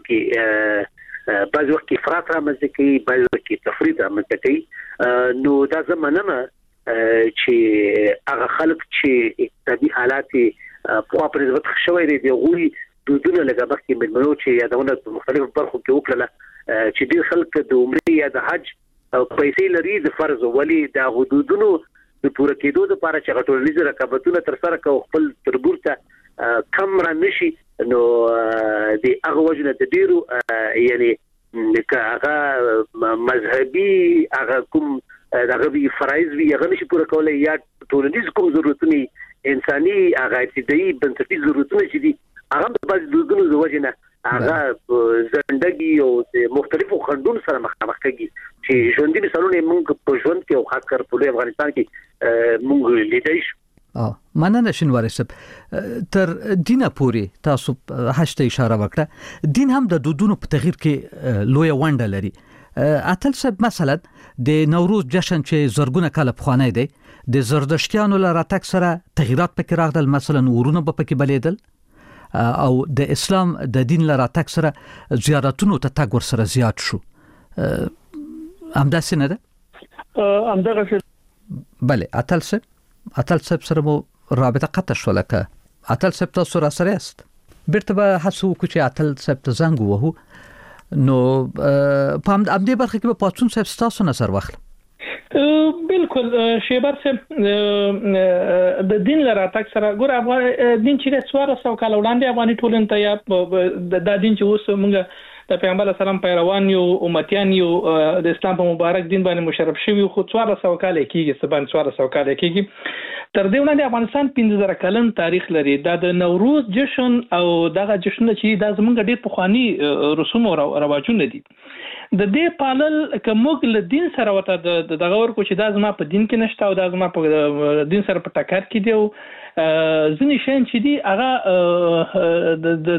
کې بعض وخت افراط رامنځته کوي بعض وخت تفريط رامنځته کوي نو دا زمانه چې هغه خلک چې اقتصادي حالات په خپل نسبت خوشوي دي غوي دودونه لکه مخکې ملمنو چې یادونه په مختلفو برخو کې وکړه چې ډیر خلک د عمرې یا د حج پیسې لري د فرض ولي د حدودونو د پوره کېدو لپاره چې غټولنیز رقابتونه تر سره کوي خپل تربور ته کم را نشي نو د هغه وجنه د ډیرو یعنی هغه مذهبي هغه کوم هغه وی فرایض وی هغه نشي پوره کولای یا ټولنیز کوم ضرورتونه انساني هغه ابتدایي بنسټیز ضرورتونه چې دي هغه په بعض دودونو د وجنه هغه زندګي او مختلفو خندونو سره مخامخ کیږي چې ژوندۍ مثالونه موږ په ژوند کې او خاص کر په افغانستان کې موږ لیدای شو. اه مننه شینواري صاحب تر دینه پوری تاسو هشته اشاره وکړه دین هم د دودونو په تغییر کې لوی ونډه لري. اتل صاحب مثلا د نوروز جشن چې زرګونه کاله پخوانی دی د زردشتیانو لپاره تک سره تغیرات پکې راغلل مثلا ورونه په پکې بلیدل او د اسلام د دین لپاره تک سره زیارتونو ته تک ور سره زیات شو همداسې نه ده همدغه بله اتل صاحب اتل صاحب سره مو رابطه قطع شو لکه اتل صاحب تاسو را سره است بیرته به حسو کو چې اتل صاحب ته زنګ وهو نو په همدې برخه کې په پاتون صاحب تاسو نظر واخلم. بالکل شیبر صاحب د دین لپاره تک سره ګور افغان دین چې څوار سو کال وړاندې افغاني ټولنه ته یا د دین چې اوس موږ د پیغمبر اسلام پیروان یو امتیان یو د اسلام په مبارک دین باندې مشرف شوی خو څوار سو کال کېږي سبان څوار سو کال کېږي تر دې وړاندې افغانستان پنځه زره کلن تاریخ لري دا د نوروز جشن او دغه جشن چې دا زمونږ ډېر پخوانی رسوم او رواجونه دي د دې پالل کومګ له دین سره وته د دغه ورکو چې دا زما په دین کې نشته او دا زما په دین سره په ټکر کې دی ځینې شین چې دی هغه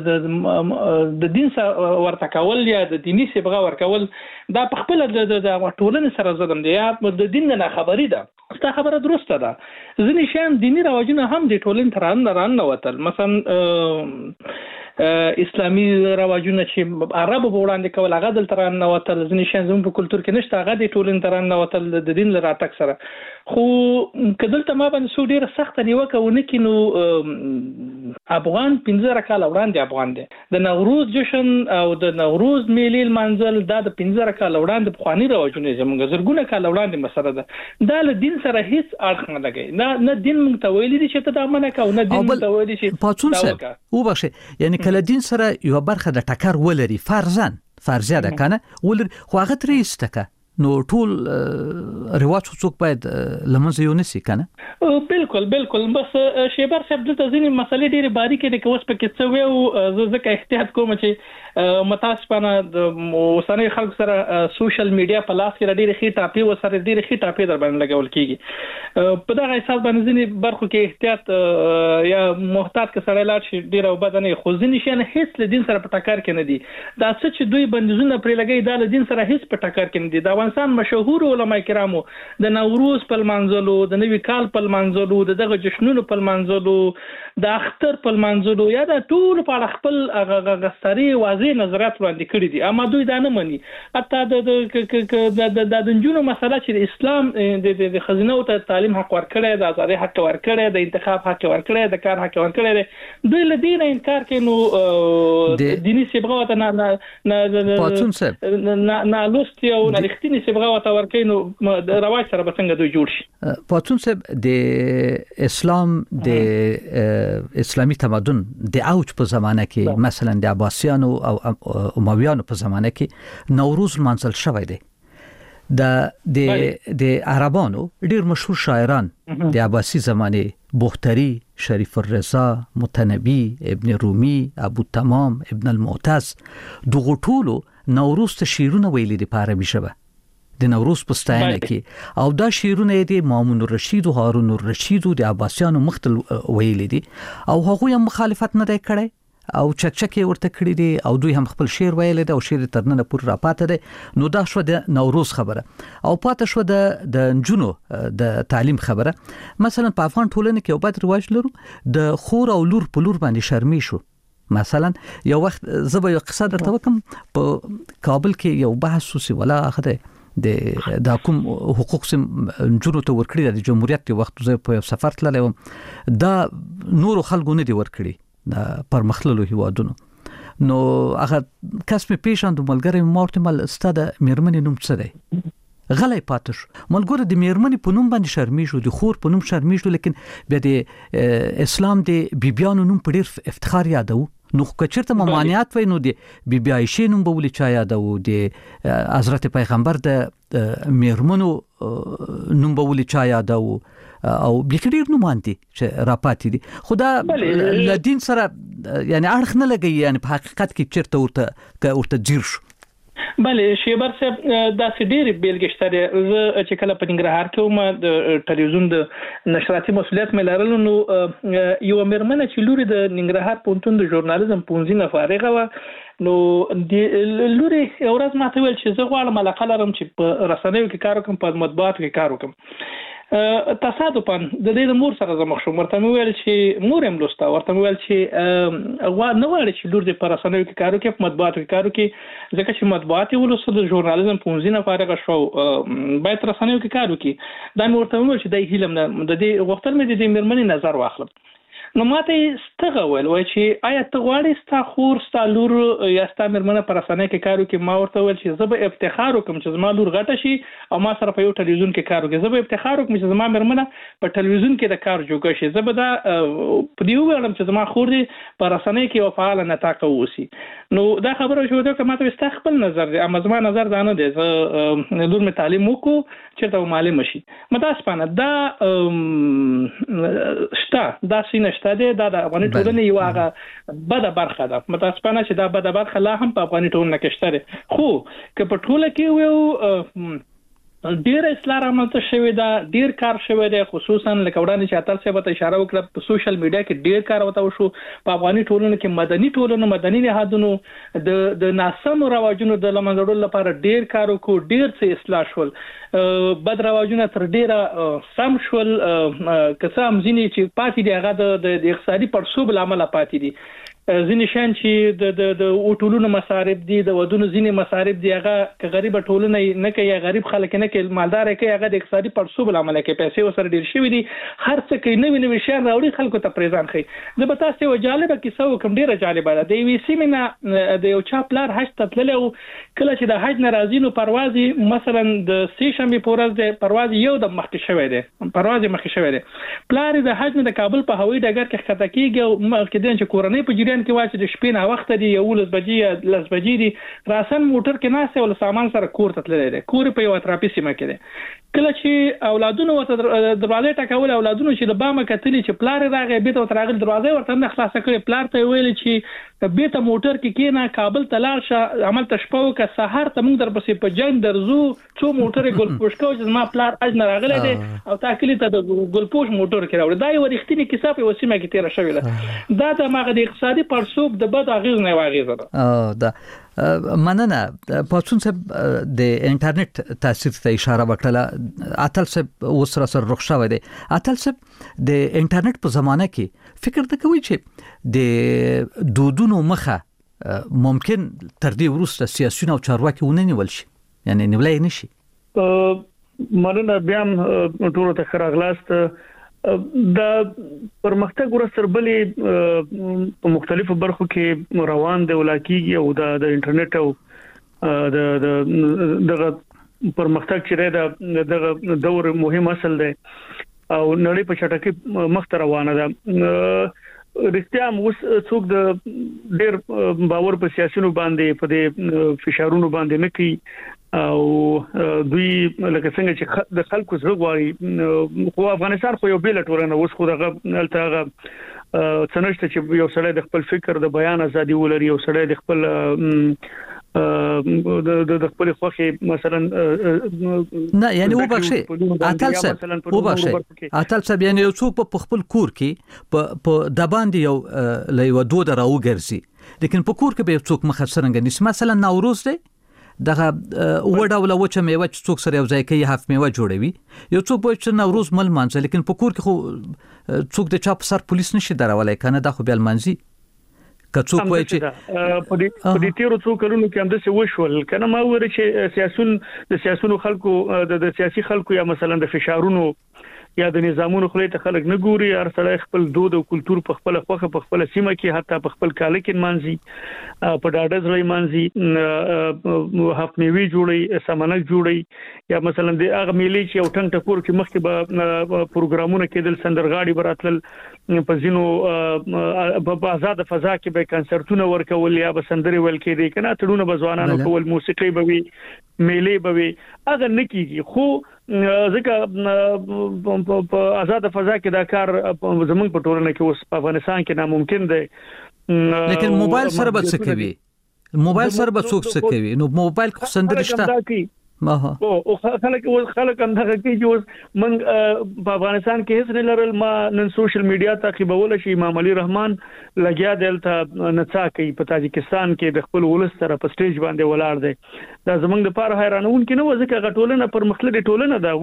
د د دین سره ورته کول یا د دیني صبغه ورکول دا په خپل د ټولنې سره ظلم دی یا د دین نه خبري ده ستا خبره درسته ده ځینې شین دینی رواجونه هم د ټولنې تران نه ران وتل مثلا اسلامي رواجونه چې عربو په وړاندې کول هغه دلته ران نه وتل ځینې شین زموږ په کلتور کې نشته هغه د ټولنې تران نه وتل د دین له راتګ سره خو کدلته ما باندې سو ډیره سخت نیوکه ونه کینو افغان پنځه کال وړاندې افغان دی د نوروز جشن او د نوروز میلې منځل دا د پنځه کال وړاندې بخوانی رواجونه زموږ زرګونه کال وړاندې مسله ده دا له دین سره هیڅ اړخ نه لګي نه نه دین موږ ته ویلي دي چې ته دا منه کو نه دین موږ ته ویلي چې پاتون سره او بشه یعنی کله دین سره یو برخه د ټکر ولري فرضاً فرضیه ده کنه ولر خو هغه ترې استکه نو ټول رواج څوک باید لمنځه یو نسی کنه بالکل بالکل بس شیبر صاحب دلته ځینې مسلې ډېرې باریکې دي که اوس پکې څه ویو زه ځکه احتیاط کوم چې متاسفانه د اوسنۍ خلکو سره سوشل میډیا په لاس کې ډېرې ښې ټاپې ورسره ډېرې ښې ټاپې در باندې لګول کېږي په دغه حساب باندې ځینې برخو کې احتیاط یا محتاط که سړی لاړ شي ډېره اوبه نه خو ځینې شیان هېڅ له دین سره په ټکر کې نه دي دا څه چې دوی بندیزونه پرې لګوي دا له دین سره هېڅ په ټکر کې نه دي د افغانستان مشهور علماء کرامو د نوروز په لمانځلو د نوي کال په لمانځلو د دغه جشنونو په لمانځلو د اختر په لمانځلو یا د ټول په خپل غستري واضح نظریات وړاندې کړي دي اما دوی دا نه مني حتی د د د جنونو مسله چې د اسلام د خزینه او تعلیم حق ورکړي د آزادۍ حق ورکړي د انتخاب حق ورکړي د کار حق ورکړي دوی له دین انکار کوي نو دیني صبغه ته نه نه نه نه لوستي او نه رښتینی ځانګړي صبغه وته ورکې نو د رواج سره به څنګه دوی جوړ شي. پاتون صاحب د اسلام د اسلامي تمدن د اوج په زمانه کې مثلا د عباسیانو او امویانو په زمانه کې نوروز منځل شوی دی. د د د عربانو ډیر مشهور شاعران د عباسی زمانه بختری، شریف الرضا، متنبی، ابن رومی، ابو تمام، ابن المعتز دغه ټولو نوروز ته شعرونه ویلي دي په عربي ژبه د نوروز په ستاینه کې، او دا شعرونه دي مامون الرشید او هارون الرشید د عباسیانو مختل ویلي دي او هغه هم مخالفت نه کړي او چکچکې ورته کړی دي او دوی هم خپل شعر ویل دي او شعر ترنه پور را پاتې دي. نو دا شو د نوروز خبره او پاتې شو د د جنونو د تعلیم خبره. مثلا په افغان ټولنه کې یو بد رواج لرو د خور او لور په لور باندې شرمې شو. مثلا یو وخت زبې یو قصه درته وکم، په کابل کې یو بحث وسی ولا اخده د د کوم حقوق سم جنونو ته ورکړي د جمهوریت وخت زه په سفر تللی وم، دا نور خلکو نه دی ورکړي پر مخللو هیوادونو. نو هغه کس می پیښاند ملګری مورته مل ستاده میرمنې نوم څه دی، غلې پاتش ملګری د میرمنې په نوم باندې شرمې شو، د خور په نوم شرمې شو، لیکن بیا د اسلام د بیبیانو نوم په ډیر افتخار یادو. نو کچرته ممانعت وای نو د بیبي عائشې نوم به ولې چا یادو، د حضرت پیغمبر د میرمنو نوم به ولې چا یادو او بکډیر نو مانتي چې راپاتې دي. خدا ل دین سره یعنی اړخ نه لګي، یعنی په حقیقت کې چیرته ورته ورته جیر شو. بله شیبر صاحب دا سډیر بیلګشته دی. زه چې کله په ننګرهار کې وم د ټلویزیون د نشراتي مسؤلیت مې لرلو، نو یو مېرمنه چې لوري د ننګرهار پوهنتون د ژورنالیزم پوهنځي نه فارغه وه، نو د لوري یو ورځ ماته ویل چې زه غواړم علاقه لرم چې په رسنیو کې کار وکړم، په مطبوعاتو کې کار وکړم. تصادفاً د دې د مور سره زموږ شو، ورته مې ویل چې مور هم لوسته، ورته مې ویل چې غوا نه غواړي چې لور دې په رسنیو کې کار وکړي، په مطبوعاتو کې کار وکړي، ځکه چې مطبوعات یې ولوسته د ژورنالیزم پوهنځي نه فارغه شو، باید رسنیو کې کار وکړي. دا مې ورته ویل چې دا هیله نه د دې غوښتل مې د دې مېرمنې نظر واخلم. نو ماته ستغه ویل وای چې آیا ته غواړې ستا خور ستا لور یا ستا مېرمنه په رسنۍ کې کار وکړي؟ ما ورته ویل چې زه به افتخار وکړم چې زما لور غټه شي او ما سره په یو ټلویزیون کې کار وکړي، زه به افتخار وکړم چې زما مېرمنه په ټلویزیون کې د کار جوګه شي، زه به دا په دې ووایم چې زما خور دې په رسنۍ کې یو فعاله نطاقه واوسي. نو دا خبره شو ده که ماته ستا خپل نظر دی، اما زما نظر دا نه دی، زه لور مې تعلیم وکړو چېرته معلم شي. متاسفانه دا شته، دا سینه شته دی، دا د افغاني ټولنې یو هغه بده برخه ده. متاسفانه چې دا بده برخه لا هم په افغاني ټولنه کې شته ده. خو که په ټوله کې یو ډیر اصلاح رامنځته شوې ده، ډیر کار شوی دی، خصوصا لکه وړاندې چې اتل صاحب ته اشاره وکړه په سوشل میډیا کې ډیر کار وته وشو. په افغاني ټولنه کې مدني ټولنه مدني نهادونو د د ناسمو رواجونو د لمنځه وړلو لپاره ډیر کار وکړو، ډیر څه اصلاح شول، بد رواجونه تر ډیره سم شول، که څه هم ځینې چې پاتې دي هغه د اقتصادي پړسوب له امله پاتې دي. ځینې شیان چې د د د اوټولونو مصارف دي، د ودونو ځینې مصارف دي، هغه که غریب ټولنه نه کوي، غریب خلک نه کوي، مالدار کوي، هغه د اقتصادي پړسوب له امله کې پیسې وسره ډیر شوي دي، هر څه کوي، نوي نوي شیان راوړي خلکو ته پریزان ښیي. زه به تاسو یو جالبه کیسه وکړم، ډیره جالبه ده. د یوې سیمې نه د یو چا پلار حج ته تللی و، کله چې د حج نه راځي نو پرواز مثلا د سې شنبې په ورځ دی، پرواز یو د مخکې شوی دی، پرواز یې مخکې شوی دی. پلار د حج نه د کابل په هوایي ډګر کې ښکته کېږي او مخکې دی چې کورنۍ په جریان کې وایي چې د شپې نه وخت دی، یولس بجې یا لس بجې دي، راسن موټر کې ناست او له سامان سره کور ته تللی دی، کور په یو اطرافي سیمه کې دی. کله چې اولادونو ورته دروازې ټکول، اولادونو چې د بامه کتلي چې پلار راغی، بیرته ورته راغلی، دروازه ورته نه خلاصه کړې، پلار ته یې ویل چې بیرته موټر کې کېنه، کابل ته لاړ شه، هملته شپه وکړه، سهار ته موږ درپسې په جنګ درځو، څو موټر یې ګلپوش کوو چې زما پلار حج نه راغلی دی او تا کلي ته د ګلپوش موټر کې راوړي. دا یوه رښتینې کیسه په یوه سیمه کې تېره شوې ده. دا د هماغه د اقتصادي پړسوب د بد اغېز نه یوه اغېزه ده. دا مننه. پاتون صاحب د انټرنیټ تاثیر ته اشاره وکړه. اتل صاحب اوس را سره رخ شوی دی. اتل صاحب د انټرنیټ په زمانه کې فکر نه کوي چې د دودونو مخه ممکن تر دې وروسته سیاسيون او چارواکي ونه نیول شي، یعنی نیولای نشي؟ مننه. بیا ټول ته خراغلاست. د پرمختګ ورسره بلې په مختلفو برخو کې روان دی ولاکیږي او د انټرنیټ او د دغه پرمختګ چې د دغه دور مهم اصل دی او نړۍ په چټکۍ مخ ته روانه ده. رښتیا اوس څوک د ډېر باور په سیاسيونو باندې په دې فشارونو باندې نه کوي او دوی لکه څنګه چې د خلکو زړه غواړي. خو افغانستان خو یو بیل ټولنه اوس خو دغه الته څنګه چې یو سړی د خپل فکر د بیان ازادي ولري، یو سړی د خپل د د خپل خوخي مثلا نه یعنی و بخښي اتل صاحب و بخښي اتل صاحب یعنی یو څوک په خپل کور کې په په د باندې یو لایو دوه دراو ګرځي، لیکن په کور کې به څوک مخسرنګ نس مثلا نوروز دی دغه وډا ولا وچه میوه چې څوک سره یو ځای کې هاف میوه جوړوي، یو څوک به چې نوروز مل مانځي، لیکن په کور کې خو څوک د چا په سر پولیس نشي درولای کنه دا خو بیا مانځي کڅوک وای چې په دې په دې تیرو څو کلونو کې هم د څه وشول کنه ما وره چې سیاسون د سیاسونو خلکو د سیاسي خلکو یا مثلا د فشارونو یا د نظامونو خلې ته خلک نه ګوري، هر سړی خپل دود او کلچر په خپل خوخه په خپل سیمه کې حتی په خپل کال کې مانځي، په ډاډه ځای مانځي، هاف میوي جوړي، سمنک جوړي، یا مثلا د هغه ملي چې یو ټنګ ټکور کې مخکې به پروګرامونه کېدل، سندرغاړي براتل په زینو په آزاد فضا کې به کنسرتونه ورکول یا به سندري ول کېدي کنه تړونه بزوانانو کول، موسیقي به وي، میلې به وي، هغه نکېږي. خو ځکه په آزاد فضا کې دا کار زموږ په ټولنه کې اوس په افغانستان کې ناممکن دی. لیکن موبایل سره به څه کوي؟ موبایل سره به څوک څه کوي؟ نو موبایل خو سندري شته ما ها او خلک خلک اندغه کې چې من په افغانستان کې هیڅ نه لرل. ما نن سوشل میډیا تعقیبول شي امام علي رحمان لګیا دلته نڅا کوي په تاجکستان کې د خپل ولس سره په سټیج باندې ولاړ دی. دا زمونږ د پاره حیرانون کې نه وځي چې غټولنه پر مخلدي ټولنه دا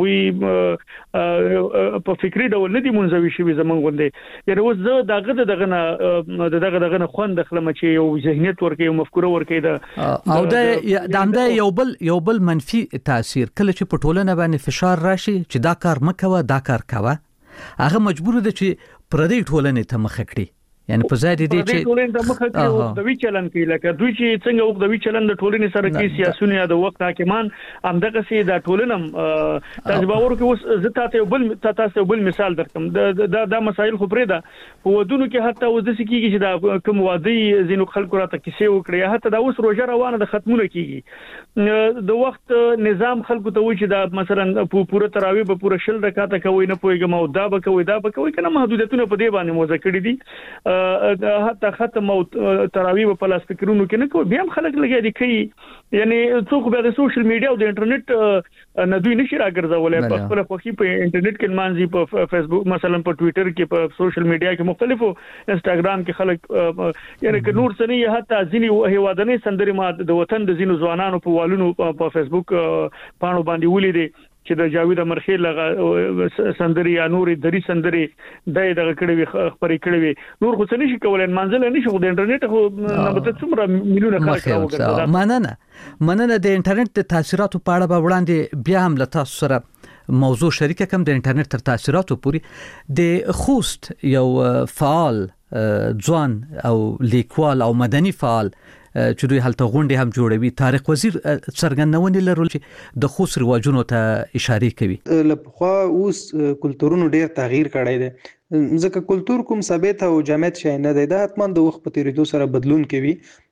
وی په فکری ډول نه دي منځوي شي زمونږ غوندې. یعنی اوس زه دغه دغه نه دغه دغه نه خوند خلم چې یو ذهنیت ورکې یو مفکوره ورکې دا او دا د امدا یو بل یو بل منفي تاثیر کله چې په ټولنه باندې فشار راشي چې دا کار مکوه دا کار کوه، هغه مجبور دي چې پردی ټولنه ته مخ کړي، یعنی په ځای دي چې ټولنه ته مخ کړي د وی چلن کوي لکه دوی چې څنګه وخت د وی چلن د ټولنې سره کې سیاسيونه د وخت حاکمان همدغه سي د ټولنه تاسو باور کې اوس زه تاسو بل تاسو بل مثال درکم دا د مسایل خو پرې ده په ودونو کې حتی اوس د سکیږي چې دا کوم وادي زینو خلکو راته کیسه وکړي، حتی دا اوس روزه روانه د ختمونه کیږي د وخت نظام خلکو ته وایي چې دا مثلا پوره تراوی به پوره شل رکعاته کوي نه پويګم او دا به کوي دا به کوي کنه محدودیتونه په دې باندې موزه کړی دي، حتی ختم او تراوی په لاس فکرونو کې نه کوي، بیا هم خلک لګي دي کوي. یعنی څوک به د سوشل میډیا او د انټرنیټ نه دوی نشي راګرځولای په خپل خوخي په انټرنیټ کې مانځي، په فیسبوک مثلا په ټوئیټر کې په سوشل میډیا کې مختلفو انستګرام کې خلک یعنی که نور سنې حتی ځینی هیوادنې سندري ما د وطن د ځینو ځوانانو په والونو په فیسبوک پاڼو باندې ولیدي چې د جاوید امرخیل لغه سندري یا نور دری سندري دای دغه کړي خبرې کړي نور خو څه نشي کولای منځل نه شي، خو د انټرنیټ خو نبته څومره میلیونه خلک راوګرځي. مننه مننه د انټرنیټ د تاثیراتو په اړه به وړاندې بیا هم له تاسو سره موضوع شریکه کوم. د انټرنیټ تر تاثیراتو پوري د خوست یو فعال ځوان او لیکوال او مدني فعال چې دوی هلته غونډې هم جوړوي، طارق وزیر څرګندونې لرل چې د خوست رواجونو ته اشاره کوي. لپخوا اوس کلتورونو ډیر تغییر کړی دی، ځکه کلتور کوم ثابت او جامد شی نه دی، دا حتما د وخت په تیریدو سره بدلون کوي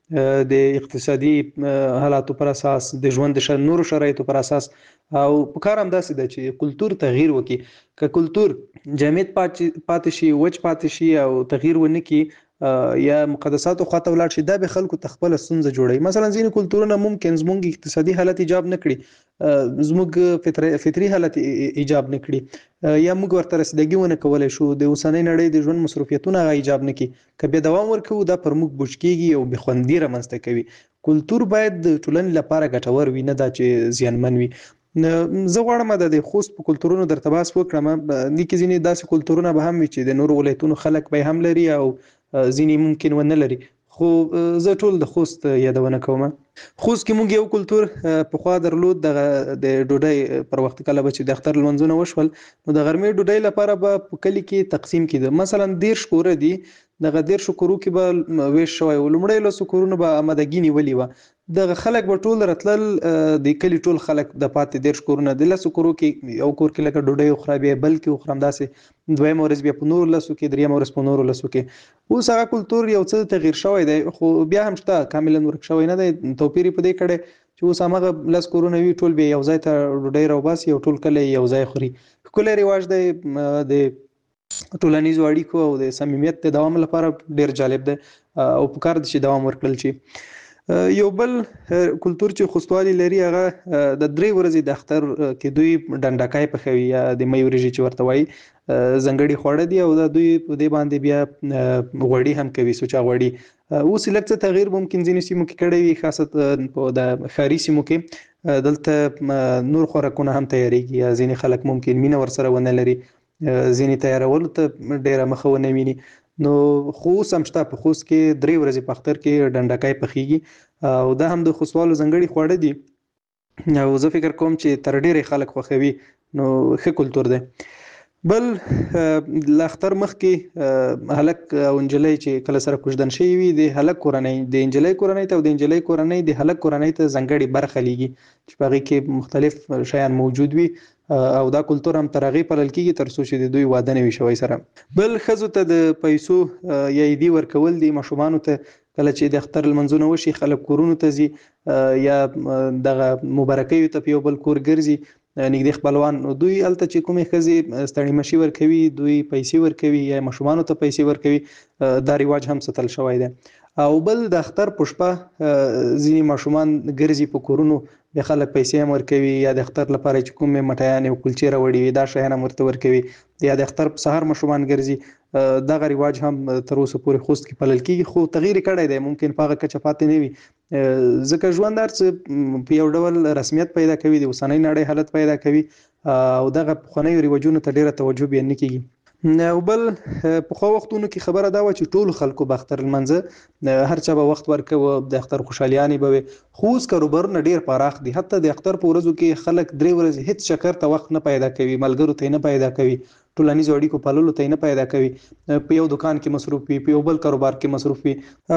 د اقتصادي حالاتو پر اساس، د ژوند د نورو شرایطو پر اساس، او په کار هم داسې ده چې کلتور تغییر وکړي. که کلتور جامد پاتې شي، وچ پاتې شي او تغییر ونه کړي یا مقدساتو خواته ولاړ شي، دا به خلکو تخپل ستونزه جوړوي. مثلا ځینې کلتورونه ممکن زموږ اقتصادي حالت ایجاب نه کړي، زموږ فطري فطري حالت ایجاب نه کړي، یا موږ ورته رسیدګي ونه کولای شو، د اوسنۍ نړۍ د ژوند مصروفیتونه ایجاب نه کړي، که به دوام ورکوو دا پر موږ بوج کېږي او بې خوندي رامنځته کوي. کلتور باید د ټولنې لپاره ګټور وي، نه دا چې زیانمن وي. زه غواړم د خوست په کلتورونو درته بحث وکړم. لیکن ځینې داسې کلتورونه به هم وي چې د نورو ولایتونو خلک به هم لري او ځینې ممکن ونه لري، خو زه ټول د خوست یادونه کوم. خوست کې موږ یو کلچر په خوا درلود د ډوډۍ پر وخت کله به چې د اختر لمنځونه وشول نو د غرمې ډوډۍ لپاره به په کلی کې تقسیم کیده مثلا ډیر شکور دي د غدیر شکرو کې به ویش شوی ولومړی له شکرونو به آمادګی نیولې و د خلک به ټول راتلل د کلی ټول خلک د پاتې ډیر شکرونه د له شکرو کې یو کور کې لکه ډوډۍ خو بیا بلکې خو هم داسې دویم ورځ بیا په نور لسو کې دریم ورځ په نور لسو کې اوس هغه کلچر یو څه تغییر شوی دی خو بیا هم شته کاملا ورک شوی نه دی توپیر په دې کړي چې اوس هغه لس کورونه وی ټول به یو ځای ته ډوډۍ راوباسي او ټول کله یو ځای خوري کله ریواج دی د ټولنیزو اړیکو او د صمیمیت د دوام لپاره ډیر جالب دی او په کار دي چې دوام ورکړل شي یو بل کلچر چې خوستوالي لري هغه د درې ورځې د اختر کې دوی ډنډکای په خوي یا د مې ورځې چې ورته وایي زنګړي خوړه دي او د دوی په دې باندې بیا غوړي هم کوي سوچا غوړي اوس لکه تغییر ممکن ځینې سیمو کې کړي وي خاصه په د خاري سیمو کې دلته نور خوراکونه هم تیاریږي یا ځینې خلک ممکن مینه ورسره ونه لري ځینې تیارول ته ډیره مخونه ویني نو خو سمشته په خوست کې درې ورځې په اختر کې ډنډکای پخېږي او دا هم د خوستوالو زنګړي خوړه دي او زه فکر کوم چې تر ډیره خلک خوښوي نو ښه کلچر دی بل د اختر مخ کې هلک او انجلۍ چې کله سره کوژدن شي وي د هلک کورنۍ د انجلۍ کورنۍ ته او د انجلۍ کورنۍ د هلک کورنۍ ته زنګړي برخه لیږي چې په هغه کې مختلف شیان موجود وي او دا کلچر هم ترغی پلل کیږي تر څو چې د دوی واده نه وي شوی سره بل خزو ته د پیسو یا دی ورکول دي مشومان ته کله چې د اختر لمنځونه وشي خلک کورونو ته ځي یا دغه مبارکي ته په بل کور ګرځي نګدي خپلوان دوی الته چې کومې خزي ستړي مشي ورکوي دوی پیسې ورکوي یا مشومان ته پیسې ورکوي دا ریواج هم ستل شوی دی او بل د اختر پښپا ځینی مشومان ګرځي په کورونو د خلک پیسې هم ورکوي یا د اختر لپاره چې کومې مټیان او کلچې راوړي دا شیان هم ورته ورکوي یا د اختر په سهار مشومان ګرځي دغه ریواج هم تر اوسه پورې خوست کې پلل کیږي خو تغییر کړی دی ممکن په هغه کچه پاتې نه وي ځکه ژوند هرڅه په یو ډول رسمیت پیدا کوي د اوسنۍ نړۍ حالت پیدا کوي او دغه پخواني ریواجونو ته ډیره توجه بیان نه کیږي او بل په خو وختونو کې خبره دا و چې ټول خلکو به اختر المنځ هر چا به وخت ورکوي د اختر خوشحالیانی به خوست کاروبار نه ډیر پراخ دي حتی د اختر په ورځو کې خلک درې ورځې هیڅ چکر ته وخت نه پیدا کوي ملګرو ته نه پیدا کوي ټولنیز اړیکو په لولو ته نه پیدا کوي په یو دکان کې مصروف وي په یو بل کاروبار کې مصروف وي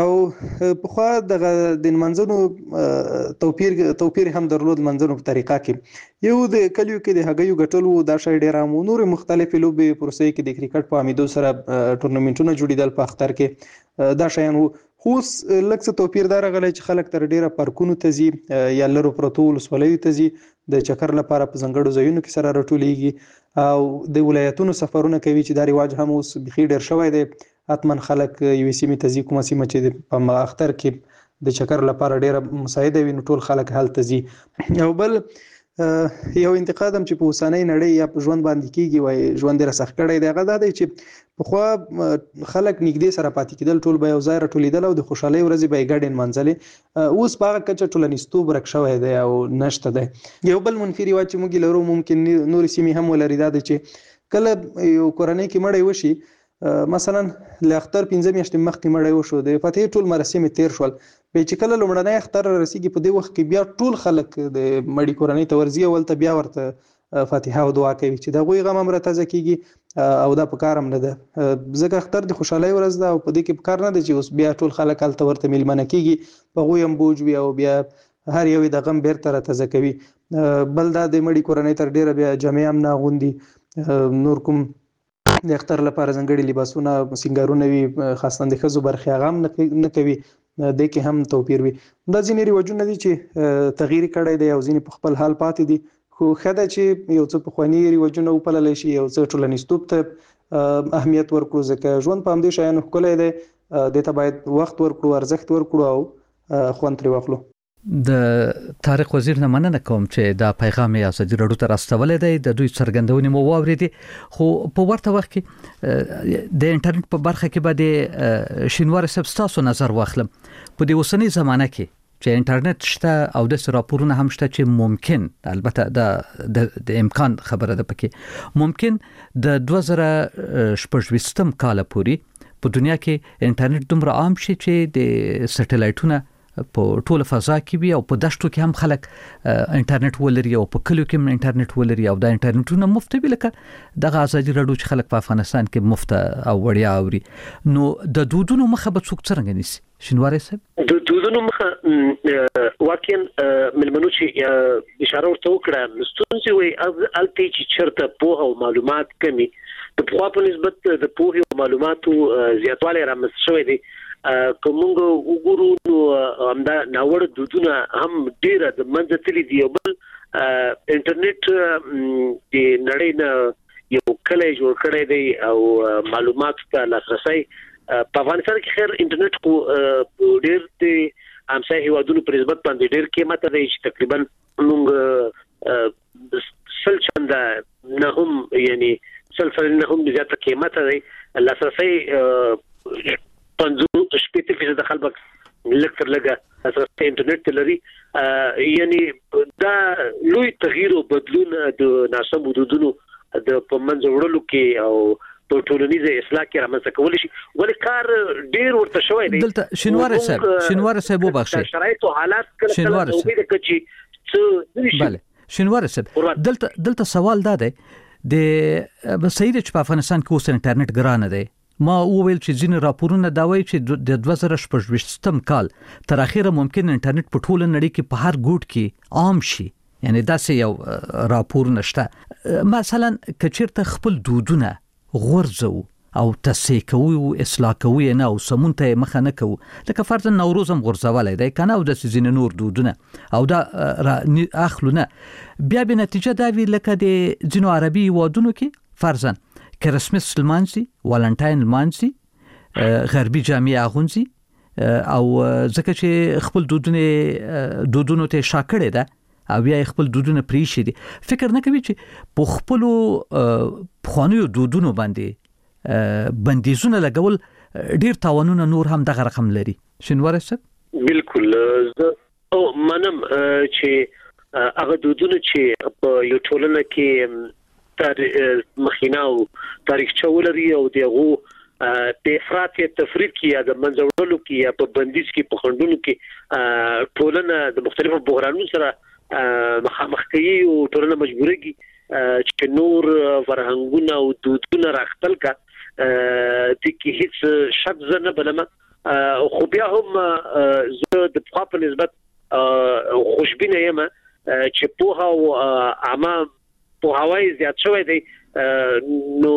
او په خو د د منځونو توپیر توپیر هم درلود منځونو په طریقه کې یو د کلیو کې د هغیو غټلو دا شای ډیر هم نور مختلفې لوبې پروسې کې د کرکټ په امیدو سره ټورنمنټونه جوړیدل په اختر کې دا شایان خو لکه توپیر دار غلې چې خلک تر ډیره پارکونو ته ځي یا لرو پروتول سولې ته ځي د چکر لپاره په زنګړو ځایونو کې سره راټولېږي او د ولایتونو سفرونه کوي چې دا ریواج هم اوس بخي ډیر شوی دی اتمن خلک یو سیمه ته ځي کومه سیمه چې په اختر کې د چکر لپاره ډیره مساعده وي نو ټول خلک هلته ځي او بل یو انتقاد هم چې په اوسنۍ نړۍ یا په ژوند باندې کیږي وای ژوند ډیر سخت کړی دی هغه دا دی چې په خو خلک نږدې سره پاتې کېدل ټول به یو ځای راټولېدل او د خوشحالۍ ورځې به ګډین منځلې اوس په هغه کچه ټولنیزتوب ورک شوی دی او نشته دی یو بل منفي ریواج چې موږ لرو ممکن نور سیمې هم ولري دا دی چې کله یو کورنۍ کې مړی وشي مثلا ل اختر پنځه میاشتې مخکې مړی وشو د فاتحې ټول مراسم تیر شول په چې کله لومړنی اختر رسیدي په دې وخت کې بیا ټول خلک د مړی کورنۍ ته ورځي او ته بیا ورته فاتحه او دعا کوي چې دا غوي غم امر تازه کیږي او دا په کارم نه ده ځکه اختر د خوشحالۍ ورځ ده او په دې کې په کار نه ده چې اوس بیا ټول خلک الته ورته میلمنه کیږي په غوي هم بوج وي او بیا هر یو د غم بیرته تازه کوي بل دا د مړی کورنۍ تر ډیره بیا جامع هم نه غوندي نور کوم د اختر لپاره ځنګړي لباسونه سنگارونه وي خاصه د خزو برخه غم نه کوي د کې هم توپیر وي دا ځینې ریواجونه دي چې تغییر کړی دی او ځینې په خپل حال پاتې دي خو خدای چې یو څه په خواني ریواجونه وپلل شي یو څه ټولنیزتوب ته اهمیت ورکړو ځکه ژوند په همدې شایانو ښکلی دی دې ته باید وخت ورکړو ارزښت ورکړو او خوند ترې واخلو د طارق وزیر نه مننه کوم چې دا پیغام یې ازادي راډیو ته راستولې دی د دوی څرګندونې مو واورېدې خو په ورته وخت کې د انټرنیټ په برخه کې به د شینوار صاحب تاسو نظر واخلم په دې اوسنۍ زمانه کې چې انټرنیټ شته او د راپورونه هم شته چې ممکن البته د امکان خبره ده پکې ممکن د دوه زره شپږ کال پورې په دنیا کې انټرنیټ دومره عام شي چې د سټلایټونه په ټوله فضا کې وي او په دشتو کې هم خلک انټرنیټ ولري او په کلیو کې هم انټرنیټ ولري او دا انټرنیټونه مفت وي لکه دغه ازادي راډیو چې خلک په افغانستان کې مفت او وړیا اوري. نو د دودونو مخه به څوک څنګه نیسي شینواری صاحب؟ د دودونو مخه واقعا ملمنو چې اشاره ورته وکړه ستونزې وي الته چې چرته پوهه او معلومات کمی د پوهه په نسبت د پوهه او معلوماتو زیاتوالی رامنځته شوی دی. کومنګ وګورو نو همدا ناوړ دودونه هم ډیره د منځ تللی دی. بل انټرنیټ د نړۍ نه یو کله جوړ کړی دی او معلومات ته لاسرسي په افغانستان کې خیر انټرنیټ کو ډیر دی همسایه هیوادونو پر نسبت باندې ډیر قیمت دی چې تقریبا موږ سل چنده نه هم یعنی سل فل نه هم زیاته قیمت دی لاسرسي پنځو شپږ فیصد خلک لکتر لګه اساس انټرنیټ لري. یعنی دا لوی تغییر او بدلون د ناسم حدودونو د پمنځ وړلو کې او په ټولنیزه اصلاح کې رامنځته کول شي ولې کار ډیر ورته شوی دی. دلته شینواری صاحب شینواری صاحب وبخښئ شرایط او حالات کله کله نوې د کچي څه بله شینواری صاحب دلته دلته سوال دا دی د بسید چې په افغانستان کې اوس انټرنیټ ګران دی. ما وویل چې ځینې راپورونه دا وایي چې د دوه زره شپږ کال تر اخره ممکن انټرنیټ په ټوله نړۍ کې په هر ګوټ کې عام شي. یعنی دا څه یو راپور نشته. مثلا کچیرته خپل دودونه غورځو او تصحیح کوي او اصلاح کوي نه او سمون ته مخه نه کوي لکه فرض نوروز هم غورځولای دی کنه او د سيزین نور دودونه او دا اخلونه بیا به نتیجه دا وی لکه د جنو عربي وادونو کې فرضاً کرسمس لمانځي والنټاین لمانځي غربي جامع اغونځي او ځکه چې خپل دودونه دودونو ته شاکړه ده او بیا خپل دودونه پریشي دي فکر نه کوي چې په خپل خوانیو دودونو باندې بندیزونه لګول ډیر تاوانونه نور هم دغه رقم لري. شینواری صاحب بالکل او منم چې هغه دودونه چې په یو ټولنه کې تر مخینه او تاریخ چولري او دغه د افراط یا تفریط کې یا د منځوړلو کې یا په بندیز کې په خندونو کې ټولنه د مختلفو بحرانونو سره مخامخ کوي او ټولنه مجبورېږي چې نور فرهنګونه او دودونه راخپل کا د کې هیڅ شک زنه بلمه خو بیا هم زه د په نسبت خوشبینه یم چې په هغه عامه په هواي زیات شوی دی. نو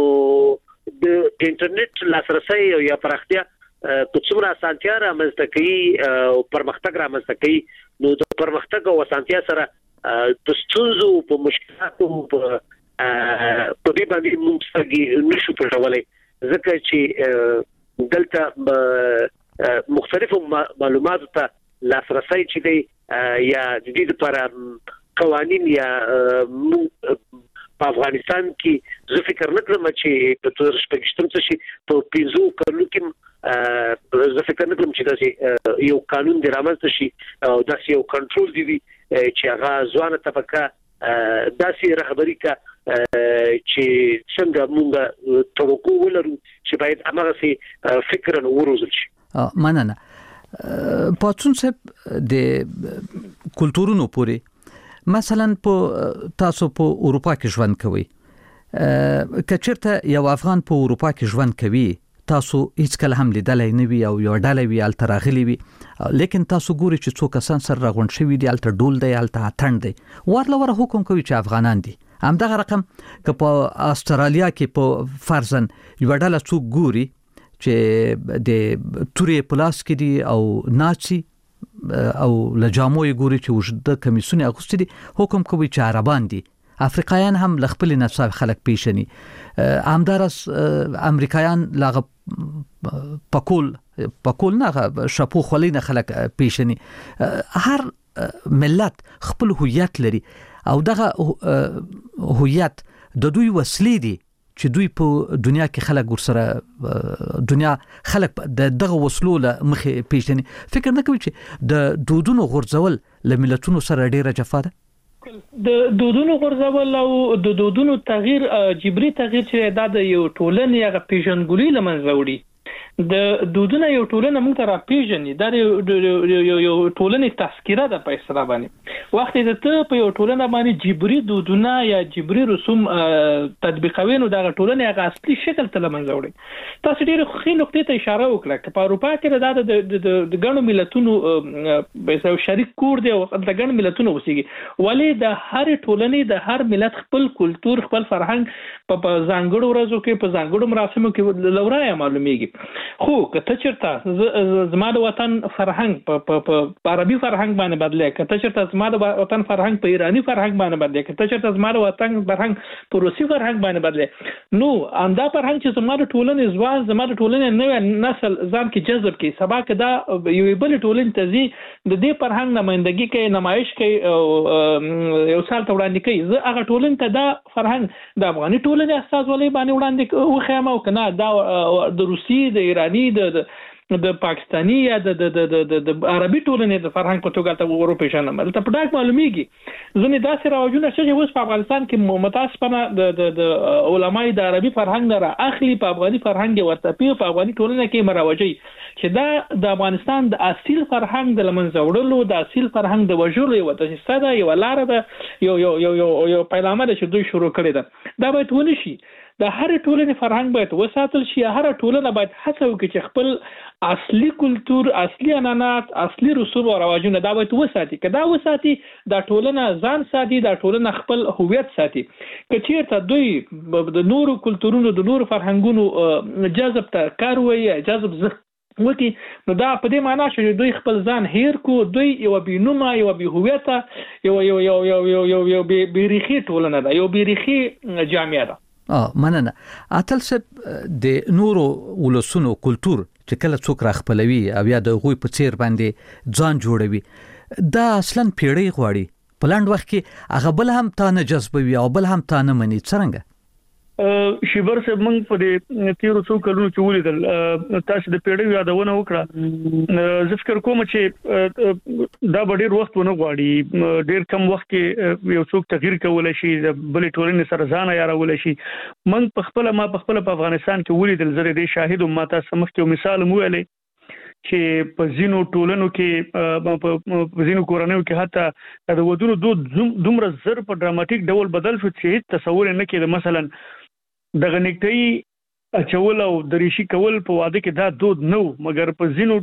د انټرنیټ لاسرسي یا پراختیا په څومره اسانتیا رامنځته کوي او پرمختګ رامنځته کوي نو د پرمختګ او اسانتیا سره د ستونزو په مشکلاتو په په دې باندې موږ نشو پټولای ځکه چې دلته مختلفو معلوماتو ته لاسرسي چې دی یا د دې لپاره قوانين یا په افغانستان کې زه فکر نه کوم چې په تور شپږشتم څه شي په پینځو کلو کې زه فکر نه کوم چې دا یو قانون د رامنځته شي او دا یو کنټرول دی چې هغه ځوانه طبقه داسې رهبری کا چې څنګه موږ توقع ولرو چې باید هغه سي فکر نه وروزل شي. مننه. پاتون صاحب د کلتورونو پوري مثلا په تاسو په اروپا کې ژوند کوي کچرته یو افغان په اروپا کې ژوند کوي تاسو هیڅ کله هم لیدلای نه وي او یو ډله وی ال تراغلی وي لیکن تاسو ګوري چې څوک کسان سره راغون شوی دی ال تر ډول دی ال ته اتند دی ورله ور حکم کوي چې افغانان دي هم دغه رقم که په استرالیا کې په فرضاً یو ډله څوک ګوري چې د توري پلاس کې دي او ناچي او لجاموي ګوري چې وجود کمیسونه اغوستي دي حکم کوي چې عربان دي افریقایان هم لخپل نصاب خلق پیشني همدارس امریکایان لاغه پکول پکول نه شپو خلینه خلق پیشني هر ملت خپل هویت لري او دغه هویت د دوی وسلې دي چې دوی په دنیا کې خلک ورسره دنیا خلک د دغه وسلو له مخې پیژني فکر نه کوي چې د دودونو غورځول له ملتونو سره ډیره جفا ده د دودونو غورځول او د دودونو تغییر جبري تغییر چې د یو ټولنې هغه پیژنګلوي لمنځه وړي د دودونه یو ټولنه موږ ته راپېژني دا یو یو ټولنې تذکره ده په اصطلاح باندې وخت د ته په یو ټولنه باندې جبري دودونه یا جبري رسوم تطبیقوي نو دا ټولنه هغه اصلي شکل ته لمنځه وړي تاسو ډېر ښه نقطې ته اشاره وکړه په اروپا کې دا د ګڼو ملتونو به شریک کور دی او د ګڼو ملتونو وسیږي ولې د هر ټولنې د هر ملت خپل کلتور خپل فرهنګ په ځانګړو ورځو کې په ځانګړو مراسمو کې لورای معلومیږي خو کته چرته زما د وطن فرهنګ په عربي فرهنګ باندې بدلې کته چرته زما د وطن فرهنګ په ایرانی فرهنګ باندې بدلې کته چرته زما د وطن فرهنګ په روسي فرهنګ باندې بدلې نو اندا فرهنګ چې زما د ټولنې ځوان زما د ټولنې نوې نسل ځان کې جذب کوي سبا کې دا یو بل ټولنې تزي د دې فرهنګ نمائندګي کوي نمایش کوي یو سال ته وړاندې کوي زه هغه ټولنې ته دا فرهنګ د افغاني ټولنې اساس ولې باندې وړاندې وخیمه او کنه دا د روسي د ایرانی د د پاکستانی یا د د د د عربي ټولنې د فرهنګ په توګه ته ورو پیژنم ته په ډاګ معلومیږي ځنې داسې راوجونه چې اوس په افغانستان کې متاسفانه د د د علماي د عربي فرهنګ نه اخلي په افغاني فرهنګ ورته په افغاني ټولنه کې مروجي چې دا د افغانستان د اصیل فرهنګ د لمنځه وړلو د اصیل فرهنګ د وژلو یو تاسیسه ده یو لار ده یو یو یو یو پیغام ده چې دوی شروع کړی ده دا باید ونی شي د هر ټولنې فرهنګ باید وساتل شي هر ټولنه باید هڅه وکړي چې خپل اصلي کلتور اصلي عنعنات اصلي رسوم او رواجونه دا باید وساتي که دا وساتي دا ټولنه ځان ساتي دا ټولنه خپل هویت ساتي که چیرته دوی د نورو کلتورونو د نورو فرهنګونو جذب ته کار وایي جذب زه وکي نو دا په دې معنی چې دوی خپل ځان هیر کو دوی یو بینومه یو به هویت یو یو یو یو یو یو بیریخي ټولنه ده یو بیریخي جامعه ده اه مننه اتل سب د نورو ولسونو کلچر چې کله څوک راخپلوي او یا د غوي په چیر باندې ځان جوړوي دا اصلا پیړۍ غواړي پلاند وخت کې هغه بل هم تا نه جذبوي او بل هم تا نه مني څنګه شیبر صاحب موږ په دې تیرو څو کلونو کې ولیدل تاسو د پیړۍ یادونه وکړه زه فکر کوم چې دا ډېر وخت ونه غواړي ډېر کم وخت کې یو څوک تغییر کولای شي د بلې ټولنې سره ځان یارولای شي موږ په خپل ما په خپل په افغانستان کې ولیدل زه دې شاهد ما تاسو مخکې مثال مو ویلې چې په زینو ټولنو کې په زینو کورنیو کې حتی د ودونو دود دومره زر په ډراماتیک ډول بدل شو چې تصور نه کېده مثلا د غنیکټي اچول او دریشي کول په واده کې دا دود نو مګر په زینو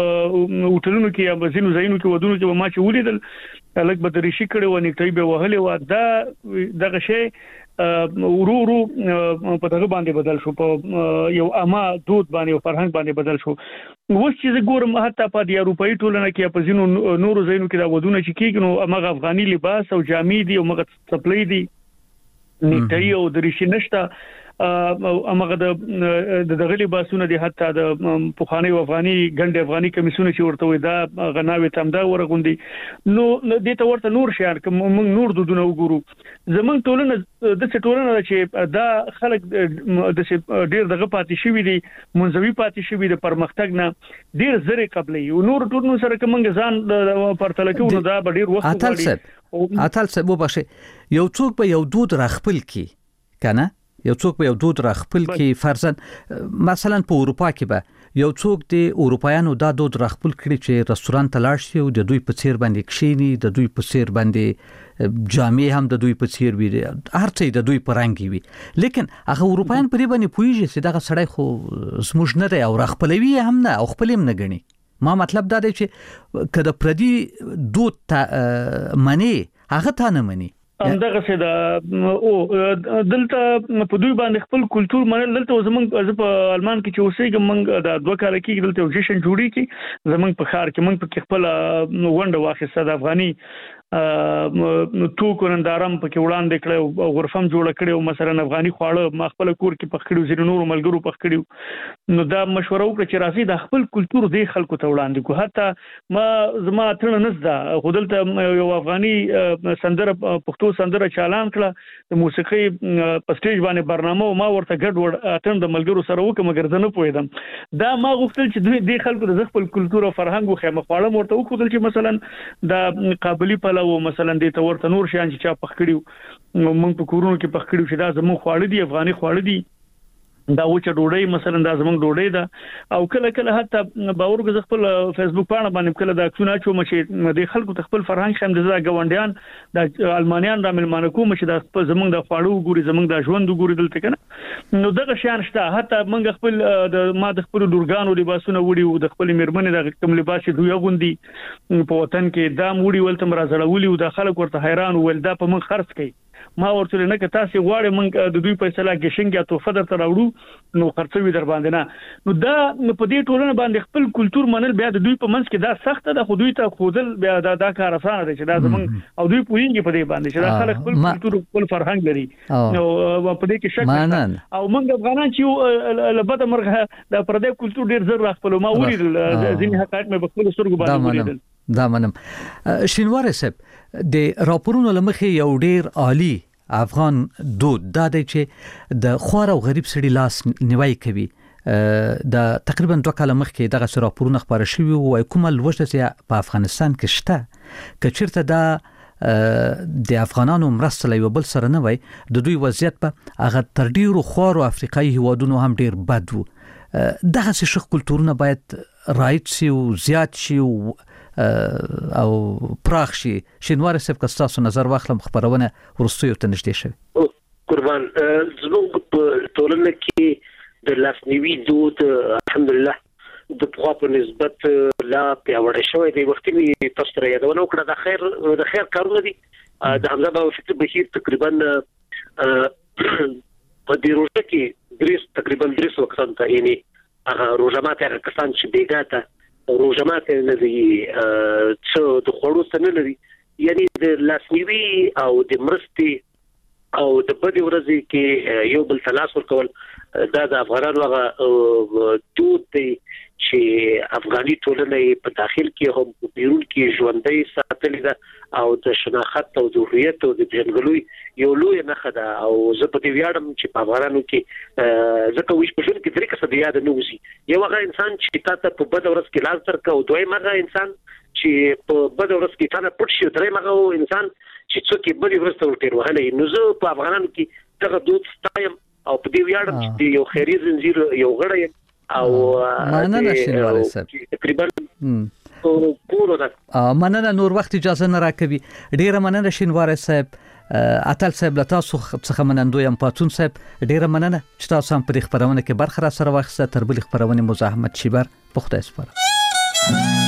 هوټلونو کې یا په زینو ځایونو کې ودونو کې ما چې ولیدل الګ به دریشي کړي و نیکټي به وهلې و دا دغه شی ورو ورو په دغه باندې بدل شو په یو اما دود باندې فرهنګ باندې بدل شو اوس چې ګورم حتی په د اروپאי ټولنه کې په زینو نورو ځایونو کې دا ودونه چې کېږي نو هغه افغاني لباس او جامې دي او هغه چپلې دي نیکټي او دریشي نشته امغه د دغه لباسونه دي حتی د پوخانی افغاني ګنډ افغاني کمیسونه چې ورته وي دا غناوي تمدا ورغوندي نو د ته ورته نور شیان کوم نور دودونه وګورو زمون ټولنه د څه ټولنه چې دا خلک د ډیر دغه پاتې شوی دي منځوي پاتې شوی د پرمختګ نه ډیر زره قبلې نور ټولنو سره کومنګ ځان پرتل کوي دا ډیر وخت وغواړي اتل سبب وبشه یو څوک به یو دود راخپل کی کنه یو څوک به یو دود راخپل کی فرضاً مثلا په اروپا کې به یو څوک د اروپایانو دا دود راخپل کړي چې رستورانت ته لاړ شي او د دوی په څیر باندې کښینی د دوی په څیر باندې جامې هم د دوی په څیر وي هر څه د دوی په رنګ وي لیکن هغه اروپایان په دې باندې پوهیږي چې دغه سړی خو زموږ نه دی او راخپلوي هم نه او خپل هم نه ګڼي ما مطلب دا دی چې کله پردي دود ته منی هغه ته نه مني همدغه څه دا او دلته په دوی باندې خپل کلچر منل دلته زمونږ په آلمان کې چې اوسېږم موږ د دوه کال کې دلته جشن جوړی کی زمونږ په خار کې موږ په خپل ونډه واخیسته د افغاني تو کورندارم پکې وړاندې کړو او غرفم جوړ کړو مثلا افغاني خواړه ما خپل کور کې پخ کړو زیر نور ملګرو پخ کړو نو دا مشوره وکړه چې راځي د خپل کلچر دی خلکو ته وړاندې کو حتی ما زما ترنه نزدا خودلته یو افغاني سندره پښتو سندره چالان کړه د موسیقي په سټیج باندې برنامه ما ورته ګډ وډ اتم د ملګرو سره وکم مګر زه نه پوهیدم دا ما غوښتل چې دوی د خلکو د خپل کلچر او فرهنګ خو خامخ خواړه ورته وکړل چې مثلا د قابلی په او مثلا د تورته نور شان چې چا پخ کړیو موږ په کورونو کې پخ کړیو چې دا زموږ خواړه دي افغاني خواړه دي دا وچه ډوډۍ مثلا دا زمونږ ډوډۍ ده او کله کله حتی باور غز خپل فیسبوک باندې باندې کله دا اکسونه چو مشه د خلکو خپل فرهنګ خم د غونډیان د المانیان را ملمانه کوم چې د خپل زمونږ د خواړو ګوري زمونږ د ژوند ګوري دلته کنه نو دغه شان شته حتی موږ خپل د ما د خپل ډورګانو لباسونه وړي او د خپل میرمنې د کوم لباس دوی غوندي په وطن کې دا موړي ولته مرزړولي او د خلکو ورته حیران ول دا په من خرڅ کوي ما ورته نه که تاسو غواړئ موږ د دوی فیصله ګشنګ یا توفه درته راوړو نو خرڅوي در باندې نه نو دا په دې ټولنه باندې خپل کلچر منل بیا د دوی په منځ کې دا سخت ده خو دوی ته خودل بیا دا دا کار آسان دی چې دا زمونږ او دوی پوینګي په دې باندې چې دا خلک خپل کلچر خپل فرهنګ لري نو په دې کې شک او موږ افغانان چې لبد مرغه د پردې کلچر ډیر زر راخپلو ما ولیدل ځینې حقایق مې په خپل سترګو باندې ولیدل دا منم شینوار صاحب د راپورونو لمخې یو ډیر عالی افغان دود دا دی چې د خوار او غریب سړي لاس نیوي کوي د تقریبا دوه کاله مخکې دغه راپورونه خبره شوي او کومه لوجه په افغانستان کې شته کچرته دا د افغانانو مرسته له بل سره نه وای د دوی وضعیت په هغه تر ډیرو خوار او افریقایي هیوادونو هم ډیر بد وو دغه شخ کلتورونه باید رایت شي او زیات شي او پراخ شي شینوار صاحب کستاسو نظر واخلم خبرونه ورستو ته نشته شوی قربان زموږ په ټولنه کې د لاسنیوي دود الحمدلله د په په نسبت لا پیاوړی شوی دی وخت می تاسو ته یادونه وکړه د خیر د خیر کارونه دي د حمزه بابا فکر بشیر تقریبا په دې روزه کې دریس تقریبا دریس وختان ته یعنی هغه روزمات هغه کسان چې بیګاته روزمات نه دي څو د خړو سره لري یعنی د لاسنیوي او د مرستي او د بدی ورځي کې یو بل تلاش ورکول دا د افغانانو هغه دود دی چې افغاني ټولنه په داخل کې هم په بیرون کې ژوندۍ ساتلې ده او د شناخت او د هویت او د جنګلوي یو لوی نخښه ده او زه په دې ویاړم چې په افغانانو کې ځکه وښ په ژوند کې درې کسه د یاد نه وسی یو هغه انسان چې تاسو په بد ورځ کې لاس تر کو دوی هغه انسان چې په بد ورځ کې تاسو پټ شي درې هغه انسان چې څوک بد ورځ ته ورټیر وهلې نو زه په افغانانو کې دغه دود ستایم او په دې ویاړم چې یو خیري زنجیر یو غړی او مننه شینوار صاحب تقریبا پورو ده مننه نور وخت اجازه نه راکوي ډیره مننه شینوار صاحب اتل صاحب له تاسو څخه منندوی ام پاتون صاحب ډیره مننه چې تاسو هم په خبرونه کې برخه را سره واخیسته تر بل خبرونه مزاحمت شیبر پخته اسپاره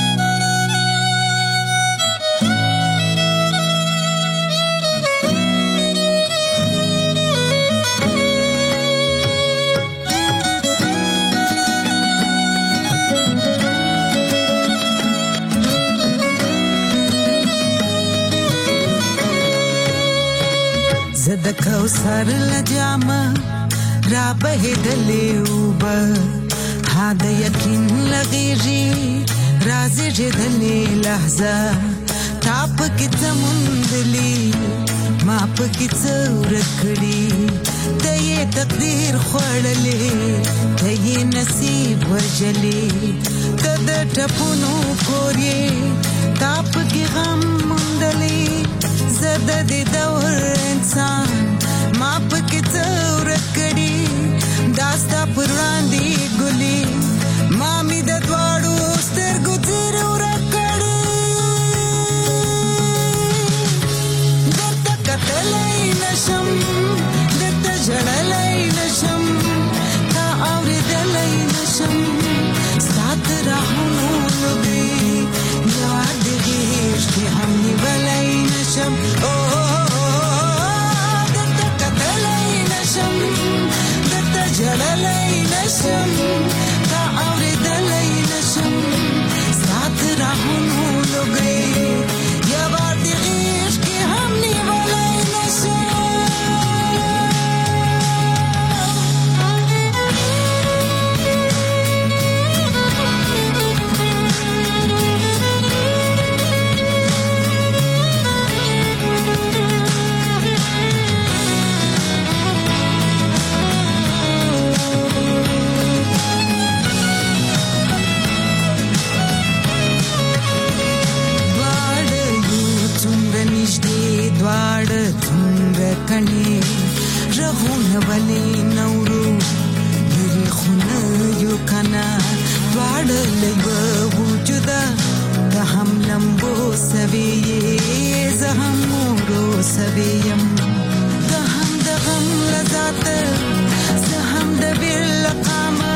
زد کوثر لجامه را بهدلې وب ها د یقین لغیږي رازي جدلې لحظه تاپ کې زموندلې ما په کې څور کړی ته یې تقدیر خړلې ته یې نصیب وجلې ته د ټپونو کورې تاپ کې غم مندلې زد د دور انسان ما پکې څور کړي داستا پراندې ګلي ما می د دواړو سترګو تیر ور کړي دته کتلې نشم دته جړلې نشم تا اورېدلې نشم سات راهونو لګي یاد دې چې هم نیولې نشم او جلالای نشم تا اوریدلای نشم سات راهونو لګي یا بار دې عشق کې هم نیولای نشم کني رغون ولي نورو خونه یو کنا واړلې وجودا د هم لمبو سوي زه هم مورو سویم د هم د غم رضات زه هم د بل قامه